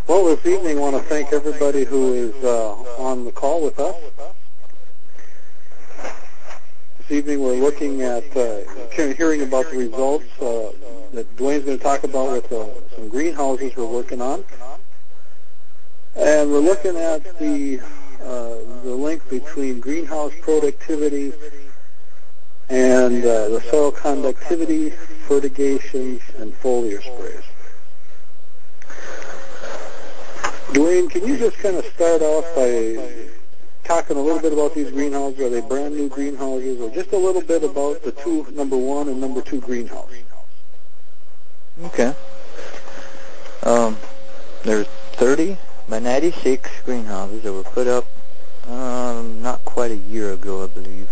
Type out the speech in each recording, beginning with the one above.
Well, this evening I want to thank everybody who is on the call with us. This evening we're looking at hearing about the results that Dwayne's going to talk about with some greenhouses we're working on. And we're looking at the link between greenhouse productivity and the soil conductivity, fertigations, and foliar sprays. Dwayne, can you just kind of start off by talking a little bit about these greenhouses? Are they brand new greenhouses, or just a little bit about the number 1 and number 2 greenhouse? Okay. There's 30 by 96 greenhouses that were put up not quite a year ago, I believe.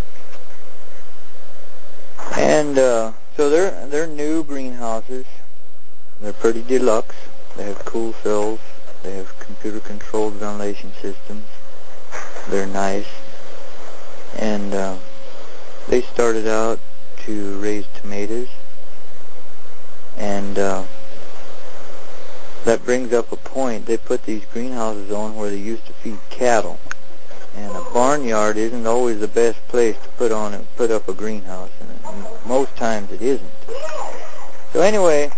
And so they're new greenhouses. They're pretty deluxe. They have cool cells. They have computer-controlled ventilation systems. They're nice. And they started out to raise tomatoes. And that brings up a point. They put these greenhouses on where they used to feed cattle. And a barnyard isn't always the best place to put up a greenhouse. And most times it isn't. So anyway,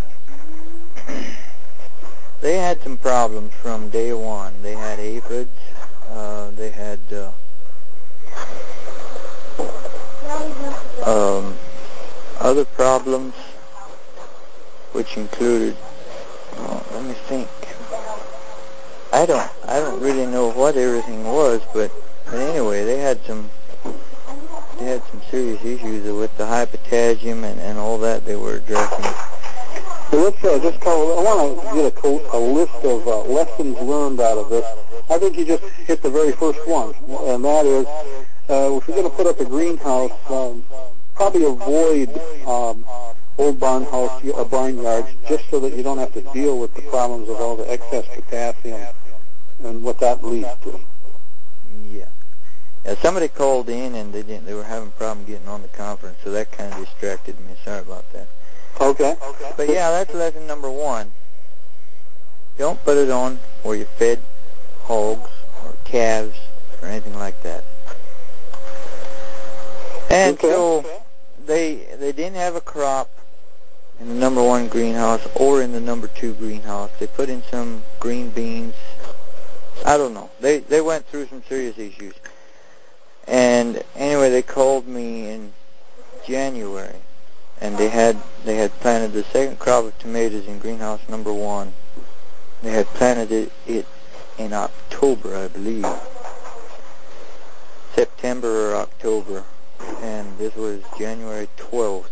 they had some problems from day one. They had aphids. They had other problems, which included. Let me think. I don't really know what everything was, but anyway, they had some serious issues with the high potassium and all that they were addressing. So let's just I want to get a list of lessons learned out of this. I think you just hit the very first one, and that is if you're going to put up a greenhouse, probably avoid old barnyards, just so that you don't have to deal with the problems of all the excess potassium and what that leads to. Yeah. Somebody called in and they were having a problem getting on the conference, so that kind of distracted me. Sorry about that. Okay. But yeah, that's lesson number 1. Don't put it on where you fed hogs or calves or anything like that. And so they didn't have a crop in the number 1 greenhouse or in the number 2 greenhouse. They put in some green beans. I don't know. They went through some serious issues. And anyway, they called me in January, and they had planted the second crop of tomatoes in greenhouse number 1. They had planted it in October, I believe, September or October, and this was January 12th.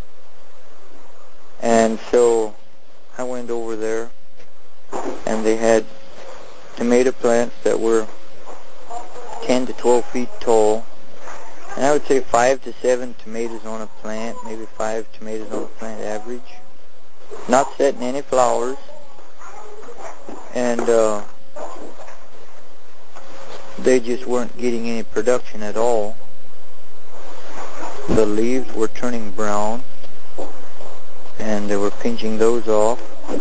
And so I went over there, and they had tomato plants that were 10 to 12 feet tall, and I would say 5 to 7 tomatoes on a plant, maybe 5 tomatoes on a plant average, not setting any flowers, and they just weren't getting any production at all. The leaves were turning brown, and they were pinching those off.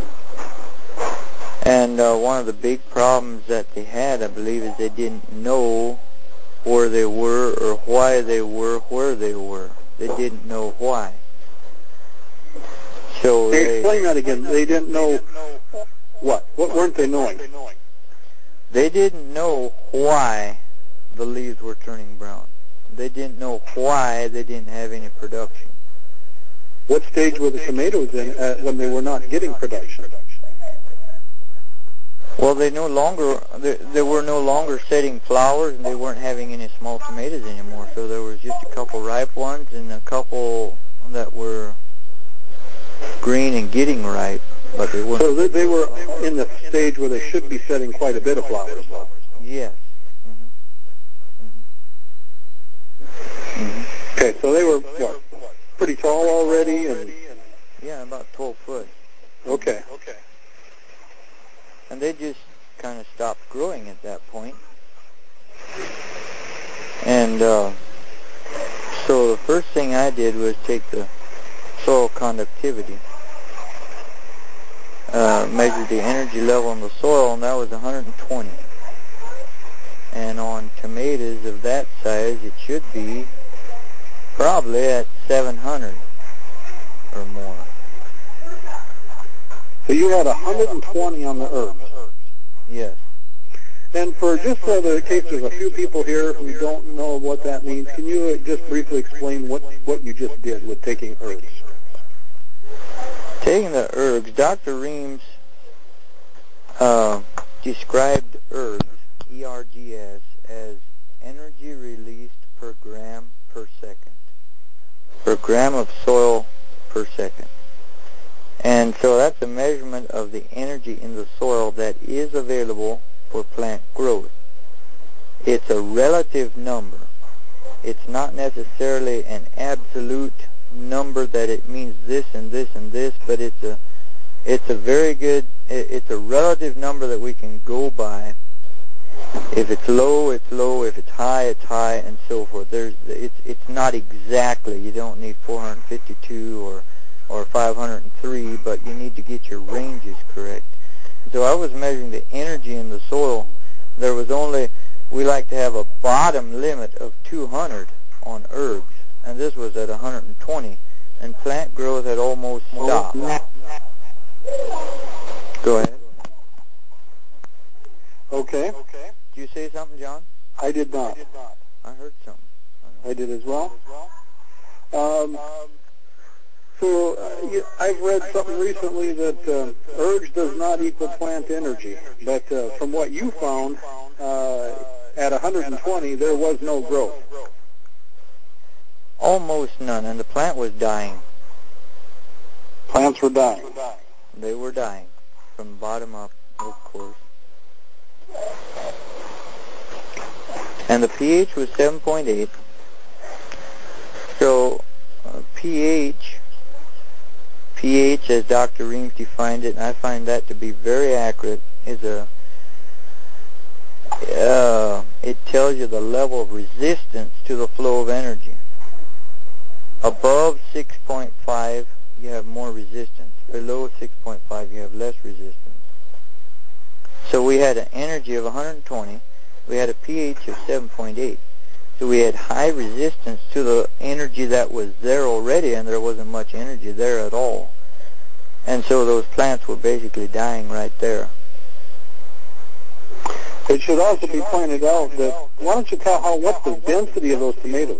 And one of the big problems that they had, I believe, is they didn't know where they were or why they were where they were. They didn't know why. So explain that again. They didn't know what? What weren't they knowing? They didn't know why the leaves were turning brown. They didn't know why they didn't have any production. What stage were the tomatoes in when they were not getting production? Well, they were no longer setting flowers, and they weren't having any small tomatoes anymore. So there was just a couple ripe ones and a couple that were green and getting ripe, but they weren't. So they were in the stage where they should be setting quite a bit of flowers. Yes. Okay, so they were pretty tall already, and yeah, about 12 foot. Okay. And they just kind of stopped growing at that point. And so the first thing I did was take the soil conductivity measured the energy level in the soil, and that was 120. And on tomatoes of that size, it should be probably at 700 or more. So you had 120 on the herbs. Yes. And for just so the case there's a few people here who don't know what that means, can you just briefly explain what you just did with taking herbs? Taking the herbs, Dr. Reams described herbs, ERGS, as energy released per gram per second, per gram of soil per second. And so that's a measurement of the energy in the soil that is available for plant growth. It's a relative number. It's not necessarily an absolute number that it means this and this and this, but it's a very good, it's a relative number that we can go by. If it's low, it's low. If it's high, and so forth. It's not exactly. You don't need 452 or 503, but you need to get your ranges correct. So I was measuring the energy in the soil. There was only, we like to have a bottom limit of 200 on herbs, and this was at 120, and plant growth had almost stopped. Go ahead. Okay. Did you say something, John? I did not. I heard something. I did as well. I've read something recently that urge does not equal plant energy, but from what you found, at 120 there was no growth. Almost none, and the plant was dying. Plants were dying. They were dying from the bottom up, of course. And the pH was 7.8. So pH, as Dr. Reams defined it, and I find that to be very accurate, is it tells you the level of resistance to the flow of energy. Above 6.5, you have more resistance. Below 6.5, you have less resistance. So we had an energy of 120. We had a pH of 7.8. So we had high resistance to the energy that was there already, and there wasn't much energy there at all. And so those plants were basically dying right there. It should also be pointed out that, why don't you tell what's the density of those tomatoes?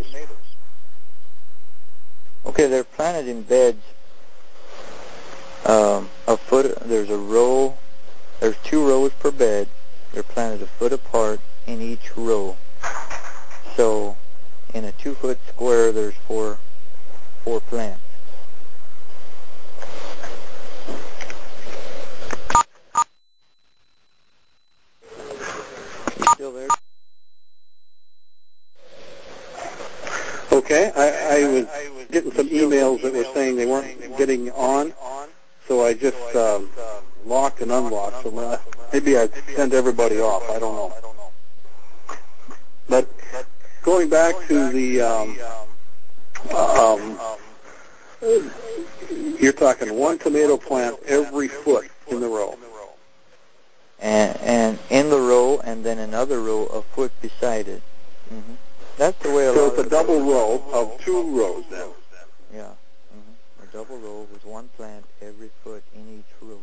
Okay, they're planted in beds. A foot, there's a row, there's 2 rows per bed. They're planted a foot apart in each row. So in a 2-foot square, there's four plants. You still there? Okay, I was getting some emails that were saying they weren't getting on, so I just locked and unlocked. So maybe I sent everybody off. I don't know. But going back to the, you're talking 1 tomato plant every foot in the row. And in the row, and then another row a foot beside it. Mm-hmm. That's the way a lot of. So it's a double row of 2 rows then. Yeah, mm-hmm. A double row with 1 plant every foot in each row.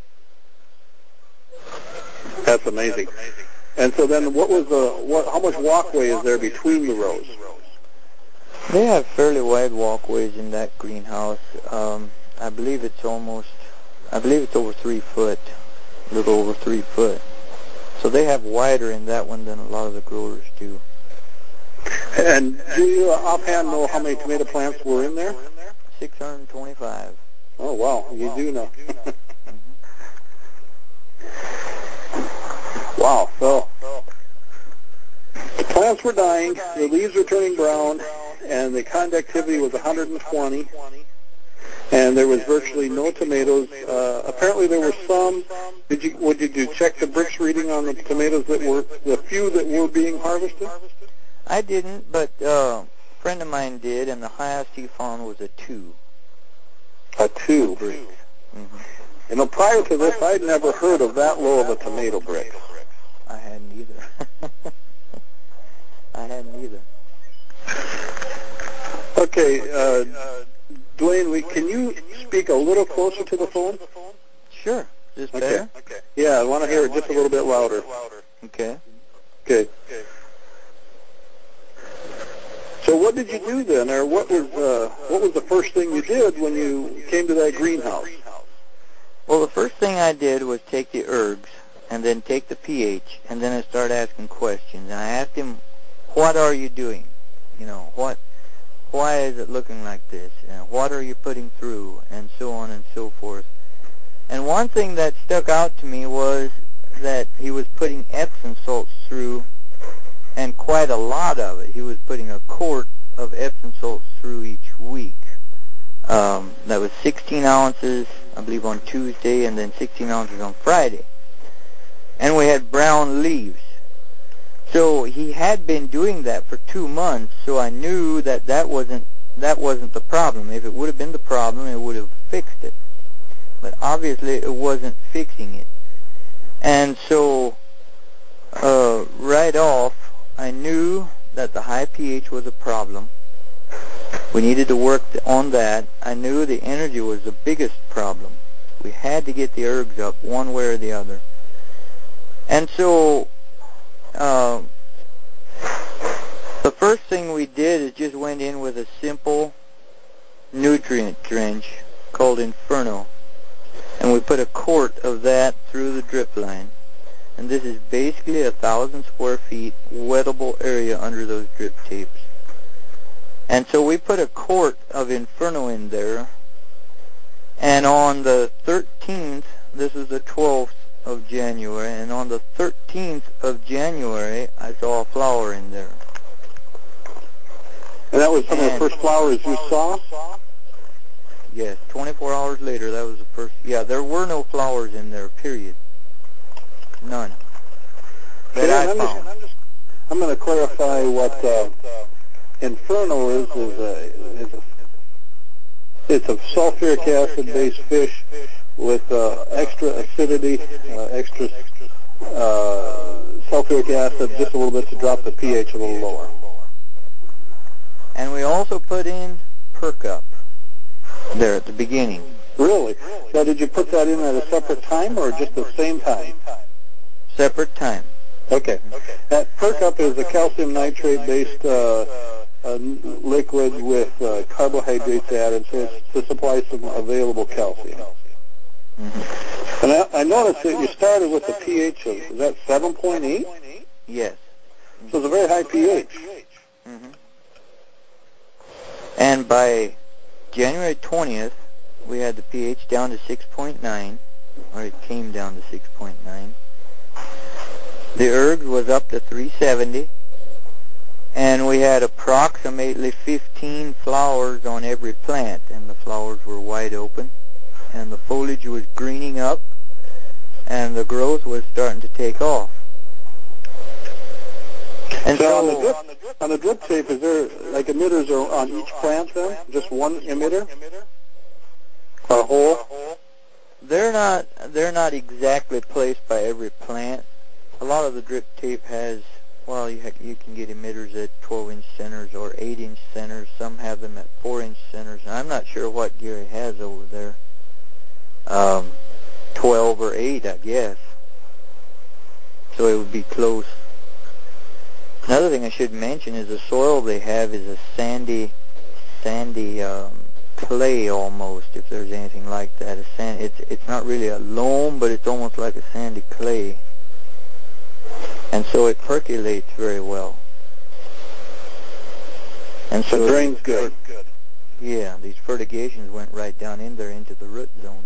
That's amazing. And so then, how much walkway is there between the rows? They have fairly wide walkways in that greenhouse. I believe it's over 3 foot, a little over 3 foot. So they have wider in that one than a lot of the growers do. And do you offhand know how many tomato plants were in there? 625. Oh, wow, you do know. Wow, so the plants were dying, the leaves were turning brown, and the conductivity was 120, and there was virtually no tomatoes. Apparently there were some. Did you check the Brix reading on the tomatoes the few that were being harvested? I didn't, but a friend of mine did, and the highest he found was a 2. A 2. Mm-hmm. You know, prior to this, I'd never heard of that low of a tomato Brix. I hadn't either. I hadn't either. Okay, Dwayne, can you speak a little closer to the phone? Sure. Is this better? Okay. Yeah, I want to hear it just a little bit louder. Okay. Okay. So what did you do then, or what was the first thing you did when you came to that greenhouse? Well, the first thing I did was take the ergs and then take the pH, and then I started asking questions. And I asked him, what are you doing? You know, why is it looking like this? And what are you putting through? And so on and so forth. And one thing that stuck out to me was that he was putting Epsom salts through, and quite a lot of it. He was putting a quart of Epsom salts through each week. That was 16 ounces, I believe, on Tuesday, and then 16 ounces on Friday. And we had brown leaves. So he had been doing that for 2 months, so I knew that that wasn't the problem. If it would have been the problem, it would have fixed it. But obviously it wasn't fixing it. And so right off, I knew that the high pH was a problem. We needed to work on that. I knew the energy was the biggest problem. We had to get the ergs up one way or the other. And so the first thing we did is just went in with a simple nutrient drench called Inferno. And we put a quart of that through the drip line. And this is basically 1,000 square feet wettable area under those drip tapes. And so we put a quart of Inferno in there. And on the 13th, this is the 12th of January, and on the 13th of January, I saw a flower in there. And that was some of the first flowers you saw? Yes, 24 hours later, that was the first. Yeah, there were no flowers in there, period. None. That I found. I'm going to clarify what Inferno is. It's a sulfuric acid-based fish with extra acidity, extra sulfuric acid, just a little bit to drop the pH a little lower. And we also put in Perk Up there at the beginning. Really? Now, did you put that in at a separate time or just the same time? Separate time. Okay. That Perk Up is a calcium nitrate-based liquid with carbohydrates added, so it's to supply some available calcium. Mm-hmm. And I noticed that you started with a pH of, is that 7.8? Yes. So it's a very high pH. Mm-hmm. And by January 20th, we had the pH down to 6.9, or it came down to 6.9. The erg was up to 370, and we had approximately 15 flowers on every plant, and the flowers were wide open, and the foliage was greening up, and the growth was starting to take off. And so on the drip tape, is there like emitters on each plant then? Just one emitter? Or a hole? They're not exactly placed by every plant. A lot of the drip tape has, well, you can get emitters at 12-inch centers or 8-inch centers. Some have them at 4-inch centers. And I'm not sure what Gary has over there. 12 or 8, I guess. So it would be close. Another thing I should mention is the soil they have is a sandy clay almost, if there's anything like that. It's not really a loam, but it's almost like a sandy clay. And so it percolates very well. And so it drains good. Yeah, these fertigations went right down in there into the root zone.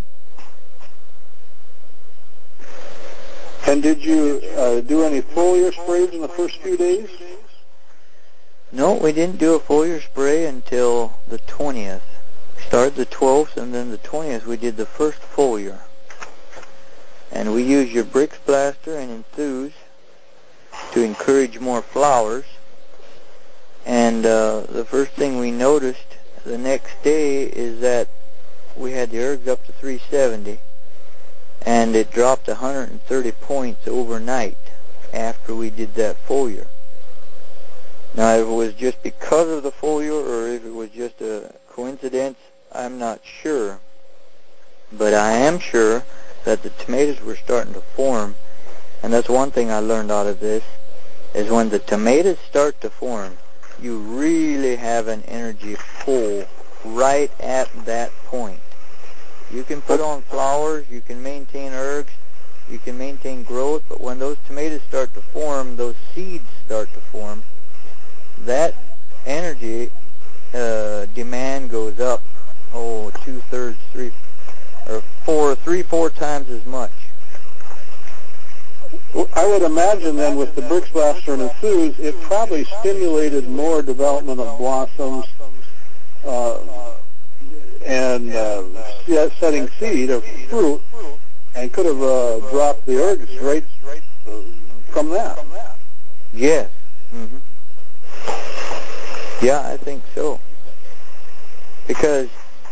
And did you do any foliar sprays in the first few days? No, we didn't do a foliar spray until the 20th. We started the 12th, and then the 20th we did the first foliar. And we used your Brix Blaster and Enthuse to encourage more flowers. And the first thing we noticed the next day is that we had the ergs up to 370, and it dropped 130 points overnight after we did that foliar. Now, if it was just because of the foliar or if it was just a coincidence, I'm not sure. But I am sure that the tomatoes were starting to form, and that's one thing I learned out of this, is when the tomatoes start to form, you really have an energy pull right at that point. You can put on flowers, you can maintain herbs, you can maintain growth, but when those tomatoes start to form, those seeds start to form, that energy demand goes up, 2/3, 4 times as much. I would imagine then with the Brix Blaster and Enthuse, it probably stimulated more development of blossoms and setting seed of fruit, and could have dropped the herbs right from that. Yes. Mm-hmm. Yeah, I think so. Because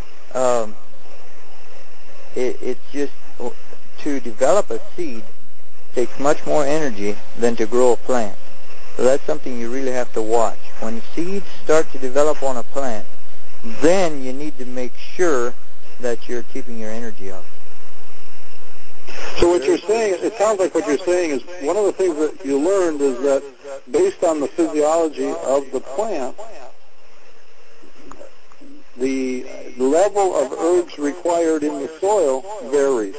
it's just, to develop a seed takes much more energy than to grow a plant. So that's something you really have to watch. When seeds start to develop on a plant, then you need to make sure that you're keeping your energy up. So what you're saying, it sounds like what you're saying is one of the things that you learned is that based on the physiology of the plant, the level of herbs required in the soil varies.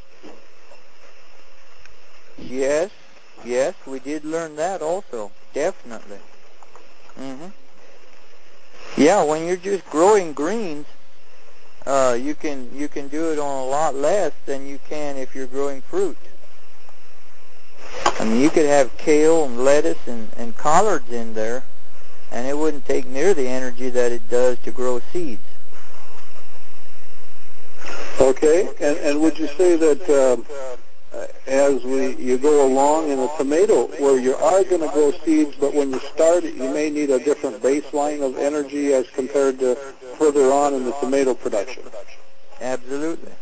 Yes, we did learn that also, definitely. Mm-hmm. Yeah, when you're just growing greens, you can do it on a lot less than you can if you're growing fruit. I mean, you could have kale and lettuce and collards in there, and it wouldn't take near the energy that it does to grow seeds. Okay, and would you say that as you go along in a tomato, where you are going to grow seeds, but when you start it, you may need a different baseline of energy as compared to further on in the tomato production? Absolutely.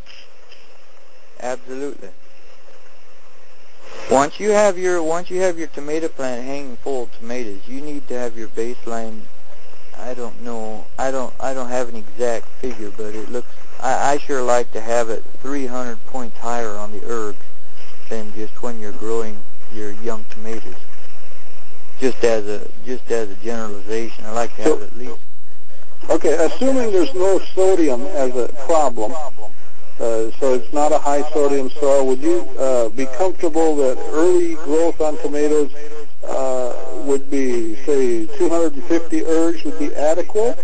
Once you have your tomato plant hanging full of tomatoes, you need to have your baseline. I don't know. I don't have an exact figure, but it looks. I sure like to have it 300 points higher on the herbs than just when you're growing your young tomatoes. Just as a generalization, I like to have it at least. Okay, assuming there's no sodium as a problem, so it's not a high sodium soil, would you be comfortable that early growth on tomatoes would be, say, 250 herbs would be adequate?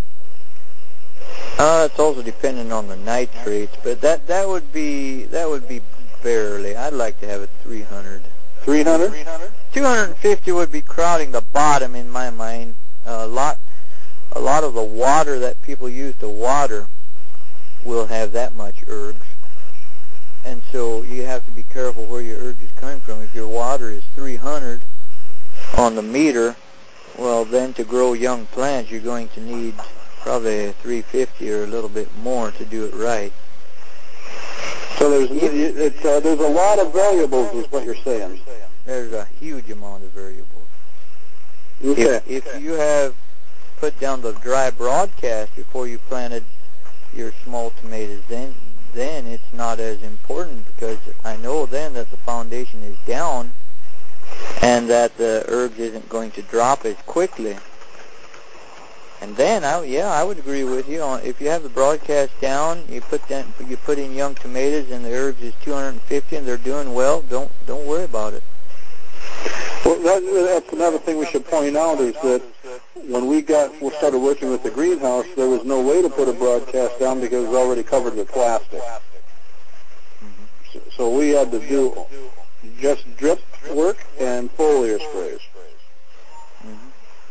It's also dependent on the nitrates, but that would be barely. I'd like to have it 300. 300? 250 would be crowding the bottom in my mind. A lot of the water that people use to water will have that much herbs, and so you have to be careful where your herbs is coming from. If your water is 300 on the meter, well, then to grow young plants, you're going to need probably 350 or a little bit more to do it right. So there's a lot of variables, is what you're saying. There's a huge amount of variables. Okay. If you have put down the dry broadcast before you planted your small tomatoes, then it's not as important, because I know then that the foundation is down and that the herbs isn't going to drop as quickly. And then, I would agree with you. If you have the broadcast down, you put in young tomatoes and the herbs is 250 and they're doing well, don't worry about it. Well, that's another thing we should point out, is that when we started working with the greenhouse, there was no way to put a broadcast down because it was already covered with plastic. Mm-hmm. So we had to do just drip work and foliar sprays. Mm-hmm.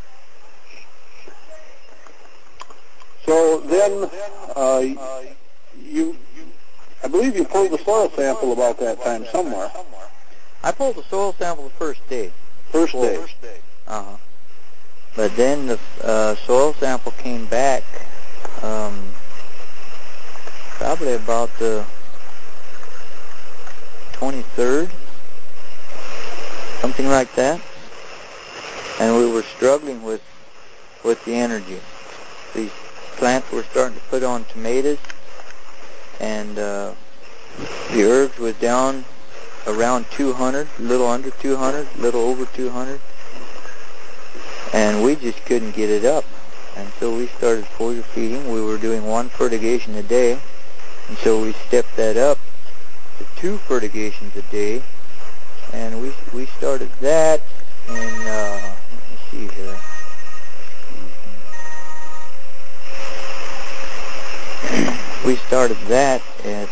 So then, I believe you pulled the soil sample about that time somewhere. I pulled the soil sample the first day. First day. Uh-huh. But then the soil sample came back probably about the 23rd, something like that. And we were struggling with the energy. These plants were starting to put on tomatoes, and the herbs was down around 200, a little under 200, a little over 200, and we just couldn't get it up. And so we started foliar feeding. We were doing 1 fertigation a day, and so we stepped that up to 2 fertigations a day, and we started that in, let me see here. We started that at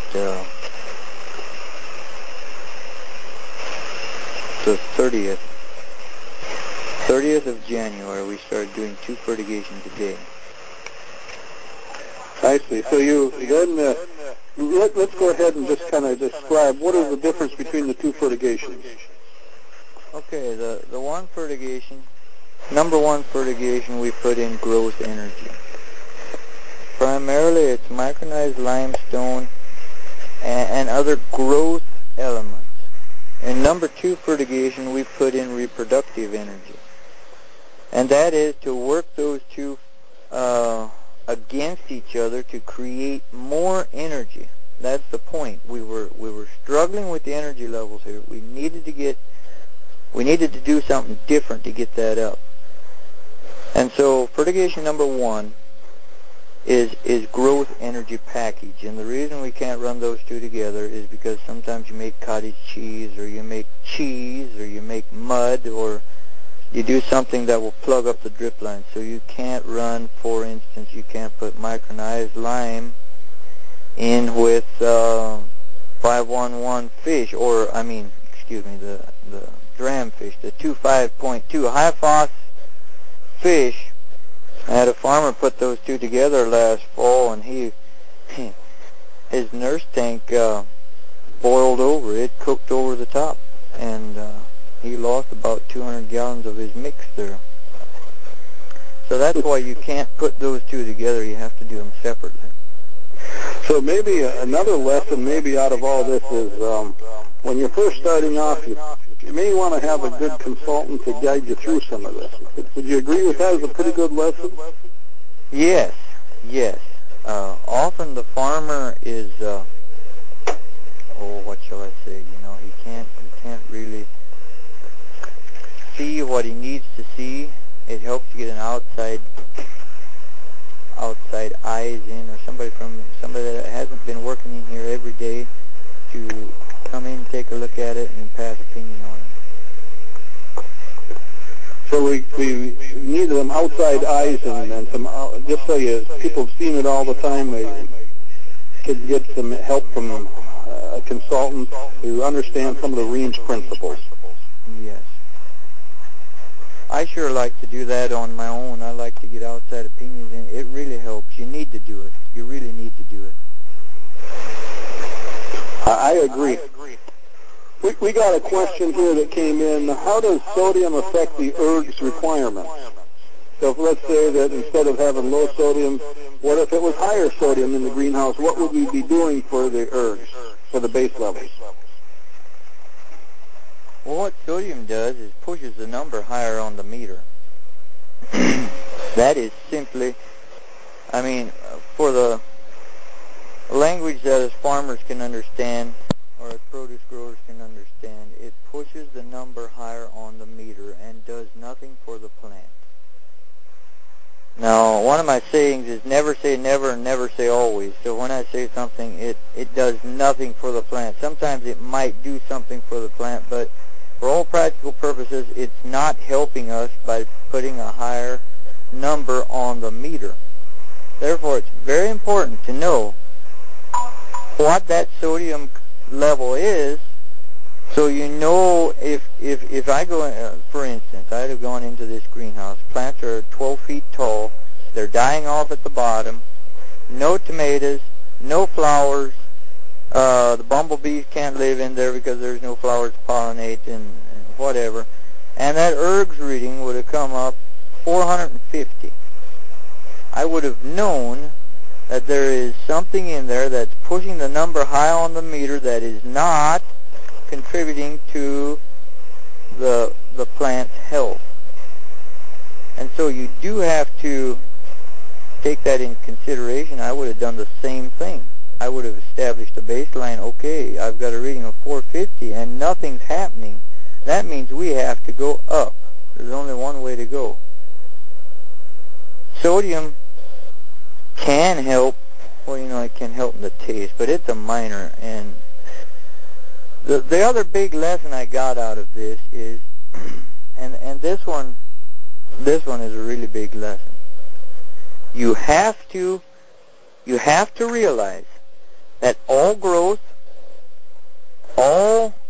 the 30th of January. We started doing 2 fertigations a day. I see. So you then, let's go ahead and just kind of describe what is the difference between the 2 fertigations. Okay, the 1 fertigation, number 1 fertigation, we put in growth energy. Primarily it's micronized limestone and other growth elements. In number 2 fertigation, we put in reproductive energy. And that is to work those two against each other to create more energy. That's the point. We were struggling with the energy levels here. We needed to do something different to get that up. And so fertigation number 1 is growth energy package. And the reason we can't run those two together is because sometimes you make cottage cheese, or you make mud, or you do something that will plug up the drip line. So you can't run, for instance, you can't put micronized lime in with 511 fish, the dram fish, the 25.2 high phos fish. I had a farmer put those two together last fall, and his nurse tank boiled over. It cooked over the top, and he lost about 200 gallons of his mix there. So that's why you can't put those two together. You have to do them separately. So maybe another lesson maybe out of all this is when you're first starting off, you may want to have a good consultant to guide you through some of this. Would you agree with that as a pretty good lesson? Yes. Often the farmer is, what shall I say? He can't really see what he needs to see. It helps to get an outside eyes in, or somebody that hasn't been working in here every day to come in, take a look at it, and pass opinion on it. So we need them outside eyes and some, just so people have seen it all the time, they could get some help from a consultant who understands some of the Reams principles. Yes. I sure like to do that on my own. I like to get outside opinions, and it really helps. You need to do it. You really need to do it. I agree. We got a question here that came in. How does sodium affect the ERG's requirements? So let's say that instead of having low sodium, what if it was higher sodium in the greenhouse? What would we be doing for the ERGs, for the base levels? Well, what sodium does is pushes the number higher on the meter. That is simply, for the language that as farmers can understand, or as produce growers can understand, it pushes the number higher on the meter and does nothing for the plant. Now, one of my sayings is never say never and never say always. So when I say something, it does nothing for the plant. Sometimes it might do something for the plant, but for all practical purposes, it's not helping us by putting a higher number on the meter. Therefore, it's very important to know what that sodium level is, so you know if I go, for instance, I'd have gone into this greenhouse. Plants are 12 feet tall. They're dying off at the bottom. No tomatoes, no flowers. The bumblebees can't live in there because there's no flowers to pollinate and whatever. And that ERG's reading would have come up 450. I would have known that there is something in there that's pushing the number high on the meter that is not contributing to the plant's health. And so you do have to take that in consideration. I would have done the same thing. I would have established a baseline. Okay, I've got a reading of 450 and nothing's happening. That means we have to go up. There's only one way to go. Sodium can help. Well, it can help in the taste, but it's a minor. And the other big lesson I got out of this is, and this one is a really big lesson. You have to realize that all growth, all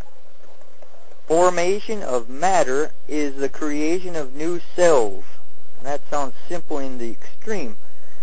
formation of matter is the creation of new cells. And that sounds simple in the extreme.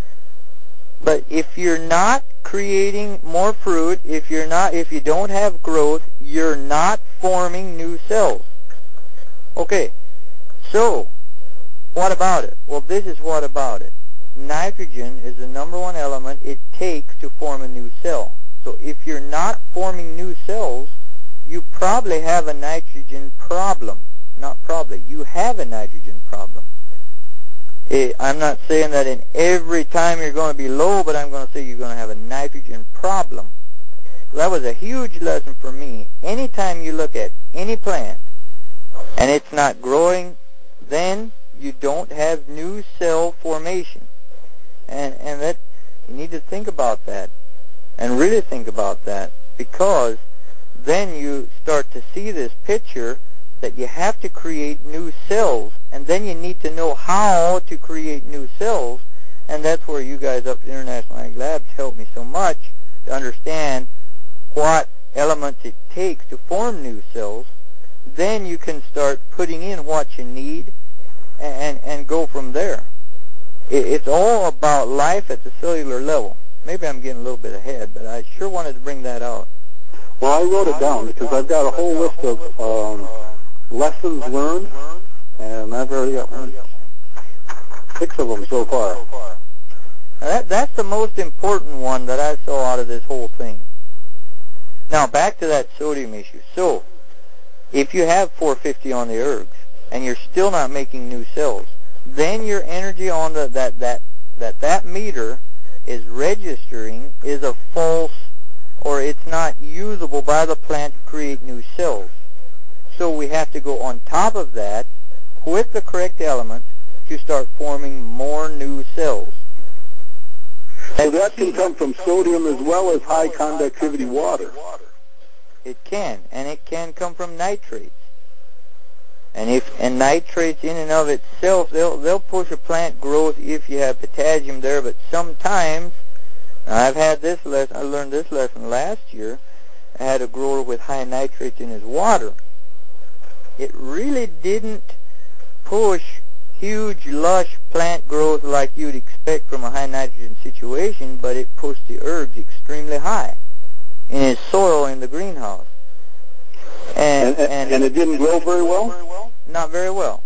But if you're not creating more fruit, if you don't have growth, you're not forming new cells. Okay, so what about it? Well, this is what about it. Nitrogen is the number one element it takes to form a new cell. So if you're not forming new cells, you probably have a nitrogen problem. Not probably. You have a nitrogen problem. I'm not saying that in every time you're going to be low, but I'm going to say you're going to have a nitrogen problem. That was a huge lesson for me. Anytime you look at any plant and it's not growing, then you don't have new cell formation. And that you need to think about that and really think about that, because then you start to see this picture that you have to create new cells, and then you need to know how to create new cells, and that's where you guys up at International Ag Labs help me so much to understand what elements it takes to form new cells. Then you can start putting in what you need and go from there. It's all about life at the cellular level. Maybe I'm getting a little bit ahead, but I sure wanted to bring that out. Well, I wrote it down because I've got a whole list of lessons learned, and I've already got 6 of them so far. That's the most important one that I saw out of this whole thing. Now, back to that sodium issue. So, if you have 450 on the ergs, and you're still not making new cells, then your energy on that meter is registering is a false, or it's not usable by the plant to create new cells. So we have to go on top of that with the correct element to start forming more new cells. So that can come from sodium as well as high conductivity water. It can, and it can come from nitrates. And nitrates in and of itself, they'll push a plant growth if you have potassium there, but sometimes, I've had this lesson, I learned this lesson last year. I had a grower with high nitrates in his water. It really didn't push huge, lush plant growth like you'd expect from a high nitrogen situation, but it pushed the ergs extremely high in his soil in the greenhouse. And it didn't grow very well? Not very well.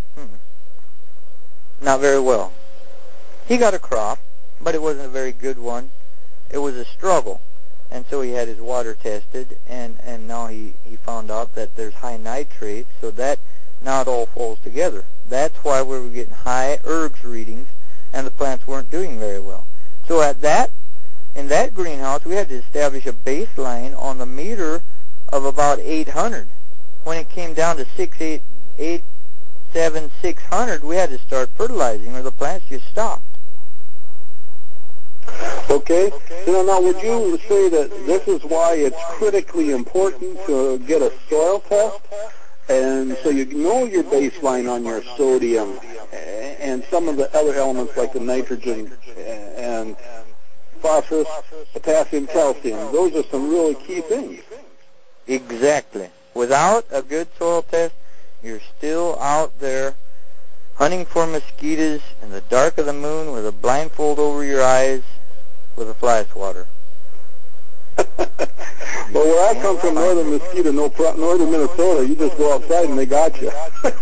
Not very well. He got a crop, but it wasn't a very good one. It was a struggle. And so he had his water tested, and now he found out that there's high nitrates, so that now it all falls together. That's why we were getting high ergs readings, and the plants weren't doing very well. So in that greenhouse, we had to establish a baseline on the meter of about 800. When it came down to 600, we had to start fertilizing, or the plants just stopped. Okay. Now, would you say that this is why it's critically important to get a soil test? And so you know your baseline on your sodium and some of the other elements like the nitrogen and phosphorus, potassium, calcium. Those are some really key things. Exactly. Without a good soil test, you're still out there hunting for mosquitoes in the dark of the moon with a blindfold over your eyes with a fly swatter. Well, where I come from, northern mosquito, northern Minnesota, you just go outside and they got you.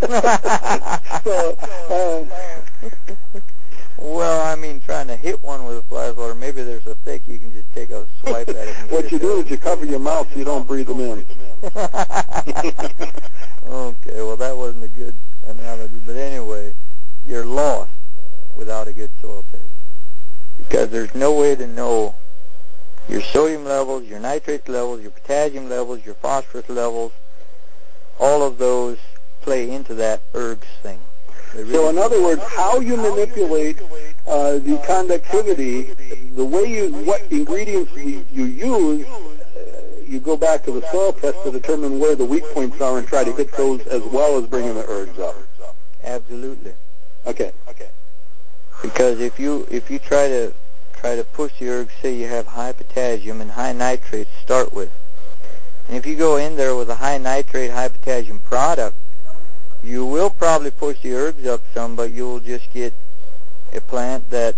Well, I mean, trying to hit one with a fly swatter, maybe they're so thick you can just take a swipe at it. And What you do is you cover your mouth so you don't breathe them in. Okay, well that wasn't a good analogy, but anyway, you're lost without a good soil test because there's no way to know your sodium levels, your nitrate levels, your potassium levels, your phosphorus levels. All of those play into that ERGS thing. So in other words, how you manipulate the conductivity, the way what ingredients you use, you go back to the soil test to determine where the weak points are and try to hit those as well as bringing the ERGS up. Absolutely. Okay. Because if you try to push the ERGS, say you have high potassium and high nitrates to start with, and if you go in there with a high nitrate, high potassium product, you will probably push the ERGS up some, but you will just get a plant that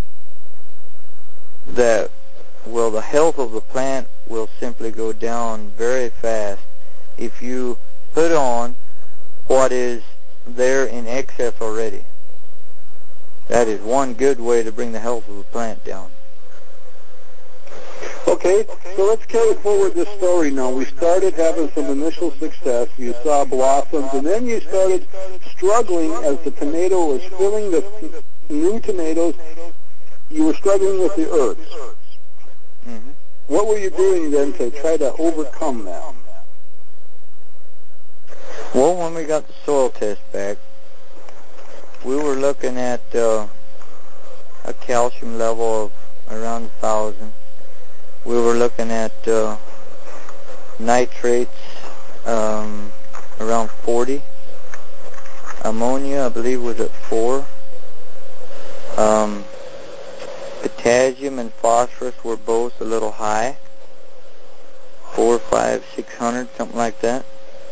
well, the health of the plant will simply go down very fast if you put on what is there in excess already. That is one good way to bring the health of the plant down. Okay, so let's carry forward this story now. We started having some initial success. You saw blossoms, and then you started struggling as the tomato was filling the new tomatoes. You were struggling with the ERGS. Mm-hmm. What were you doing then to try to overcome that? Well, when we got the soil test back, we were looking at a calcium level of around 1,000. We were looking at nitrates around 40. Ammonia, I believe, was at 4. Potassium and phosphorus were both a little high, 4, 5, 600, something like that.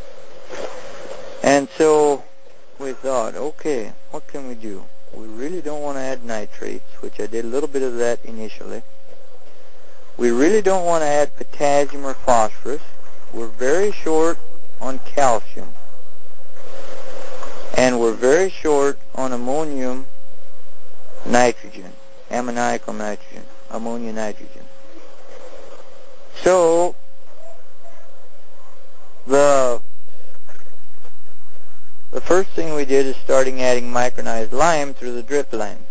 And so we thought, okay, what can we do? We really don't want to add nitrates, which I did a little bit of that initially. We really don't want to add potassium or phosphorus. We're very short on calcium. And we're very short on ammonium nitrogen, ammoniacal nitrogen, ammonia nitrogen. So the first thing we did is starting adding micronized lime through the drip line.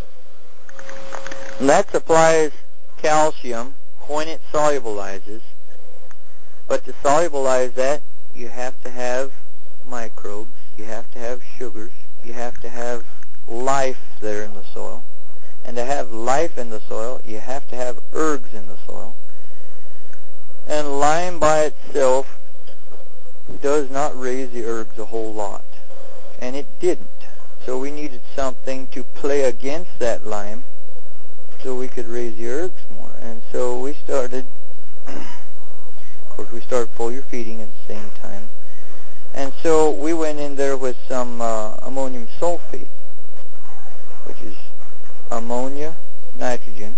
And that supplies calcium when it solubilizes. But to solubilize that, you have to have microbes, you have to have sugars, you have to have life there in the soil. And to have life in the soil, you have to have ERGS in the soil. And lime by itself does not raise the ERGS a whole lot. And it didn't. So we needed something to play against that lime so we could raise the ERGS more. And so we started, of course we started foliar feeding at the same time. And so we went in there with some ammonium sulfate, which is ammonia, nitrogen,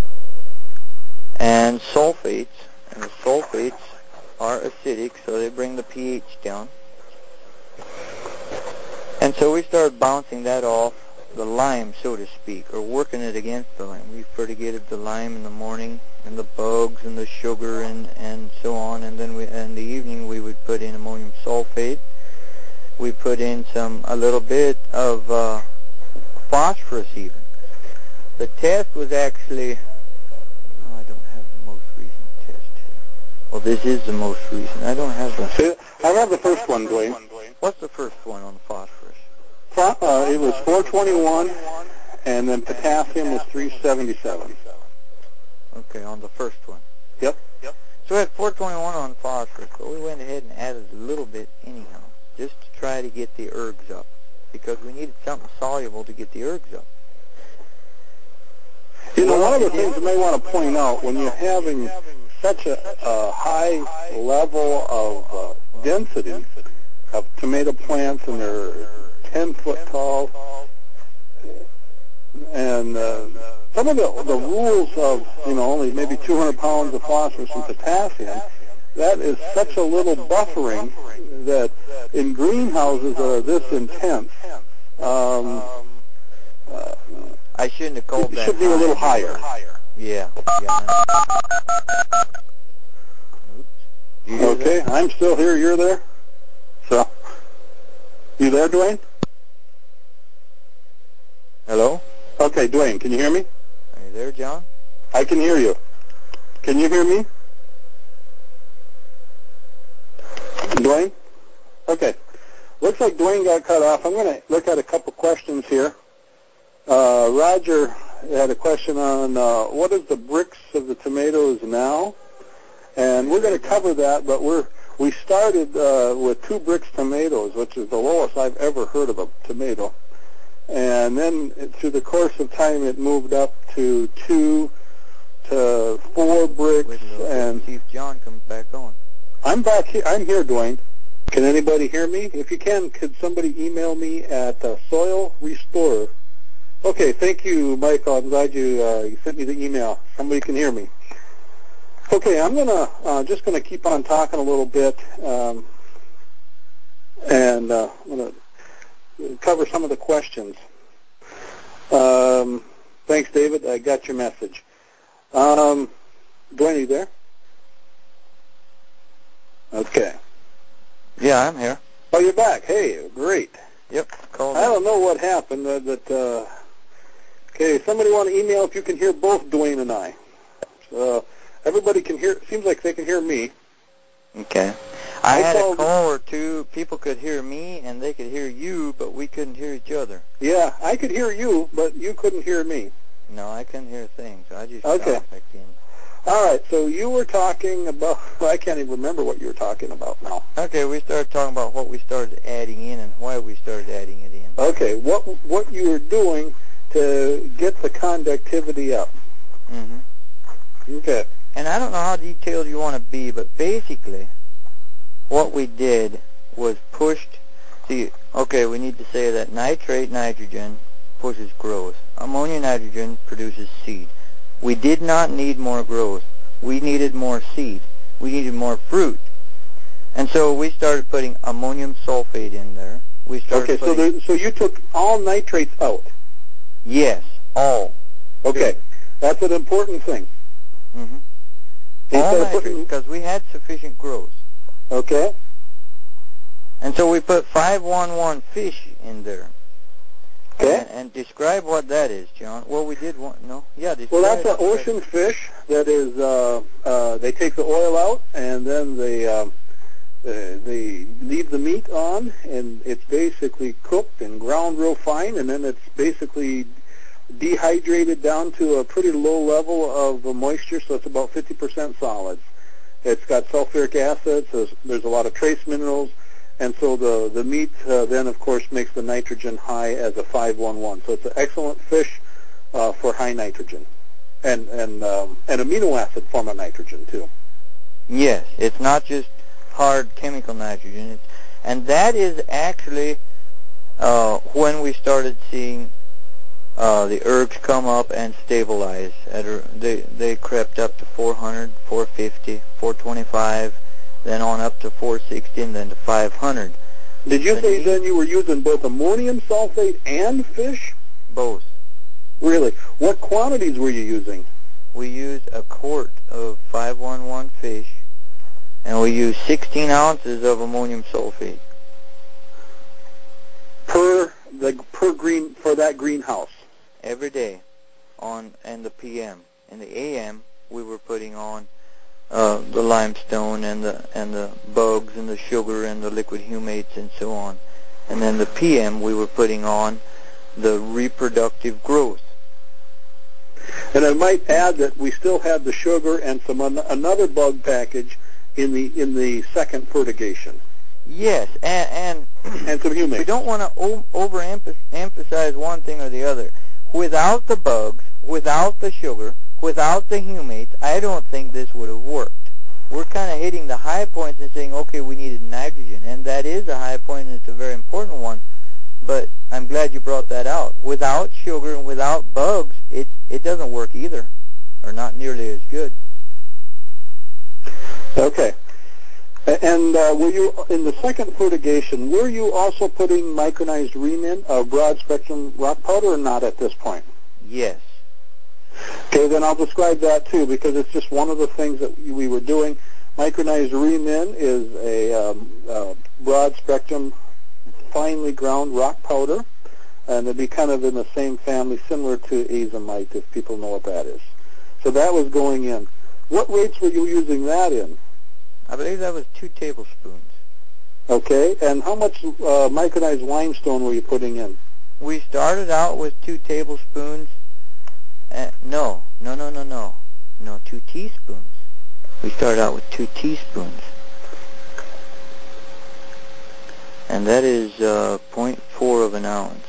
and sulfates. And the sulfates are acidic, so they bring the pH down. And so we started bouncing that off the lime, so to speak, or working it against the lime. We fertigated the lime in the morning, and the bugs and the sugar and so on, and then in the evening we would put in ammonium sulfate. We put in a little bit of phosphorus even. The test was actually, I don't have the most recent test here. Well, this is the most recent. I don't have the... I have the first one, Dwayne. What's the first one on the phosphorus? It was 421, and then potassium was 377. Okay, on the first one. Yep. So we had 421 on phosphorus, but we went ahead and added a little bit anyhow, just to try to get the ERGS up, because we needed something soluble to get the ERGS up. You know, one of the things you may want to point out, when you're having such a high level of density of tomato plants, and they're 10 foot tall, and some of the rules of, only maybe 200 pounds of phosphorus and potassium, that is such a little buffering that in greenhouses that are this intense, I shouldn't have called it that should be a little higher. Yeah. You hear Okay, that? I'm still here. You're there? So, you there, Dwayne? Hello? Okay, Dwayne, can you hear me? Are you there, John? I can hear you. Can you hear me? Dwayne? Okay. Looks like Dwayne got cut off. I'm going to look at a couple questions here. Roger had a question on what is the Brix of the tomatoes now? And we're going to cover that, but we started with 2 Brix tomatoes, which is the lowest I've ever heard of a tomato. And then through the course of time, it moved up to 2 to 4 Brix. And see if John comes back on. I'm back here. I'm here, Dwayne. Can anybody hear me? If you can, could somebody email me at Soil Restorer? Okay, thank you, Michael. I'm glad you sent me the email. Somebody can hear me. Okay, I'm just gonna keep on talking a little bit, and I'm gonna cover some of the questions. Thanks, David. I got your message. Dwayne, are you there? Okay. Yeah, I'm here. Oh, you're back. Hey, great. Yep, call I don't know what happened, but okay, somebody want to email if you can hear both Dwayne and I. Everybody can hear. Seems like they can hear me. Okay. I had a call or two. People could hear me, and they could hear you, but we couldn't hear each other. Yeah, I could hear you, but you couldn't hear me. No, I couldn't hear things. I just okay. got back in. All right, so you were talking about, I can't even remember what you were talking about now. Okay, we started talking about what we started adding in and why we started adding it in. Okay, what you were doing to get the conductivity up. Mm-hmm. Okay. And I don't know how detailed you want to be, but basically what we did was pushed the, okay, we need to say that nitrate nitrogen pushes growth. Ammonia nitrogen produces seed. We did not need more growth. We needed more seed. We needed more fruit. And so we started putting ammonium sulfate in there. We started so you took all nitrates out? Yes, all. Okay, that's an important thing. Mm-hmm. All nitrates, because we had sufficient growth. Okay. And so we put 511 fish in there. Okay. And describe what that is, John. Well, we did want, no? Yeah, describe. Well, that's an ocean fish that is, they take the oil out, and then they leave the meat on, and it's basically cooked and ground real fine, and then it's basically dehydrated down to a pretty low level of moisture, so it's about 50% solids. It's got sulfuric acid, so there's a lot of trace minerals, and so the meat then, of course, makes the nitrogen high as a 511. So it's an excellent fish for high nitrogen, and an amino acid form of nitrogen, too. Yes, it's not just hard chemical nitrogen. And that is actually when we started seeing the ergs come up and stabilize. They crept up to 400, 450, 425, then on up to 460, and then to 500. Did you say then you were using both ammonium sulfate and fish? Both. Really? What quantities were you using? We used a quart of 511 fish, and we used 16 ounces of ammonium sulfate. For that greenhouse? Every day, in the PM. In the AM, we were putting on the limestone and the bugs and the sugar and the liquid humates and so on. And then the PM, we were putting on the reproductive growth. And I might add that we still had the sugar and another bug package in the second fertigation. Yes, and some humates. We don't want to overemphasize one thing or the other. Without the bugs, without the sugar, without the humates, I don't think this would have worked. We're kind of hitting the high points and saying, okay, we needed nitrogen, and that is a high point, and it's a very important one, but I'm glad you brought that out. Without sugar and without bugs, it doesn't work either, or not nearly as good. Okay. And were you, in the second fertigation, were you also putting micronized rheem in, broad-spectrum rock powder, or not at this point? Yes. Okay, then I'll describe that too, because it's just one of the things that we were doing. Micronized Remin is a broad spectrum, finely ground rock powder, and it'd be kind of in the same family, similar to azomite, if people know what that is. So that was going in. What rates were you using that in? I believe that was 2 tablespoons. Okay, and how much micronized limestone were you putting in? We started out with 2 tablespoons. No, 2 teaspoons. We started out with 2 teaspoons. And that is 0.4 of an ounce.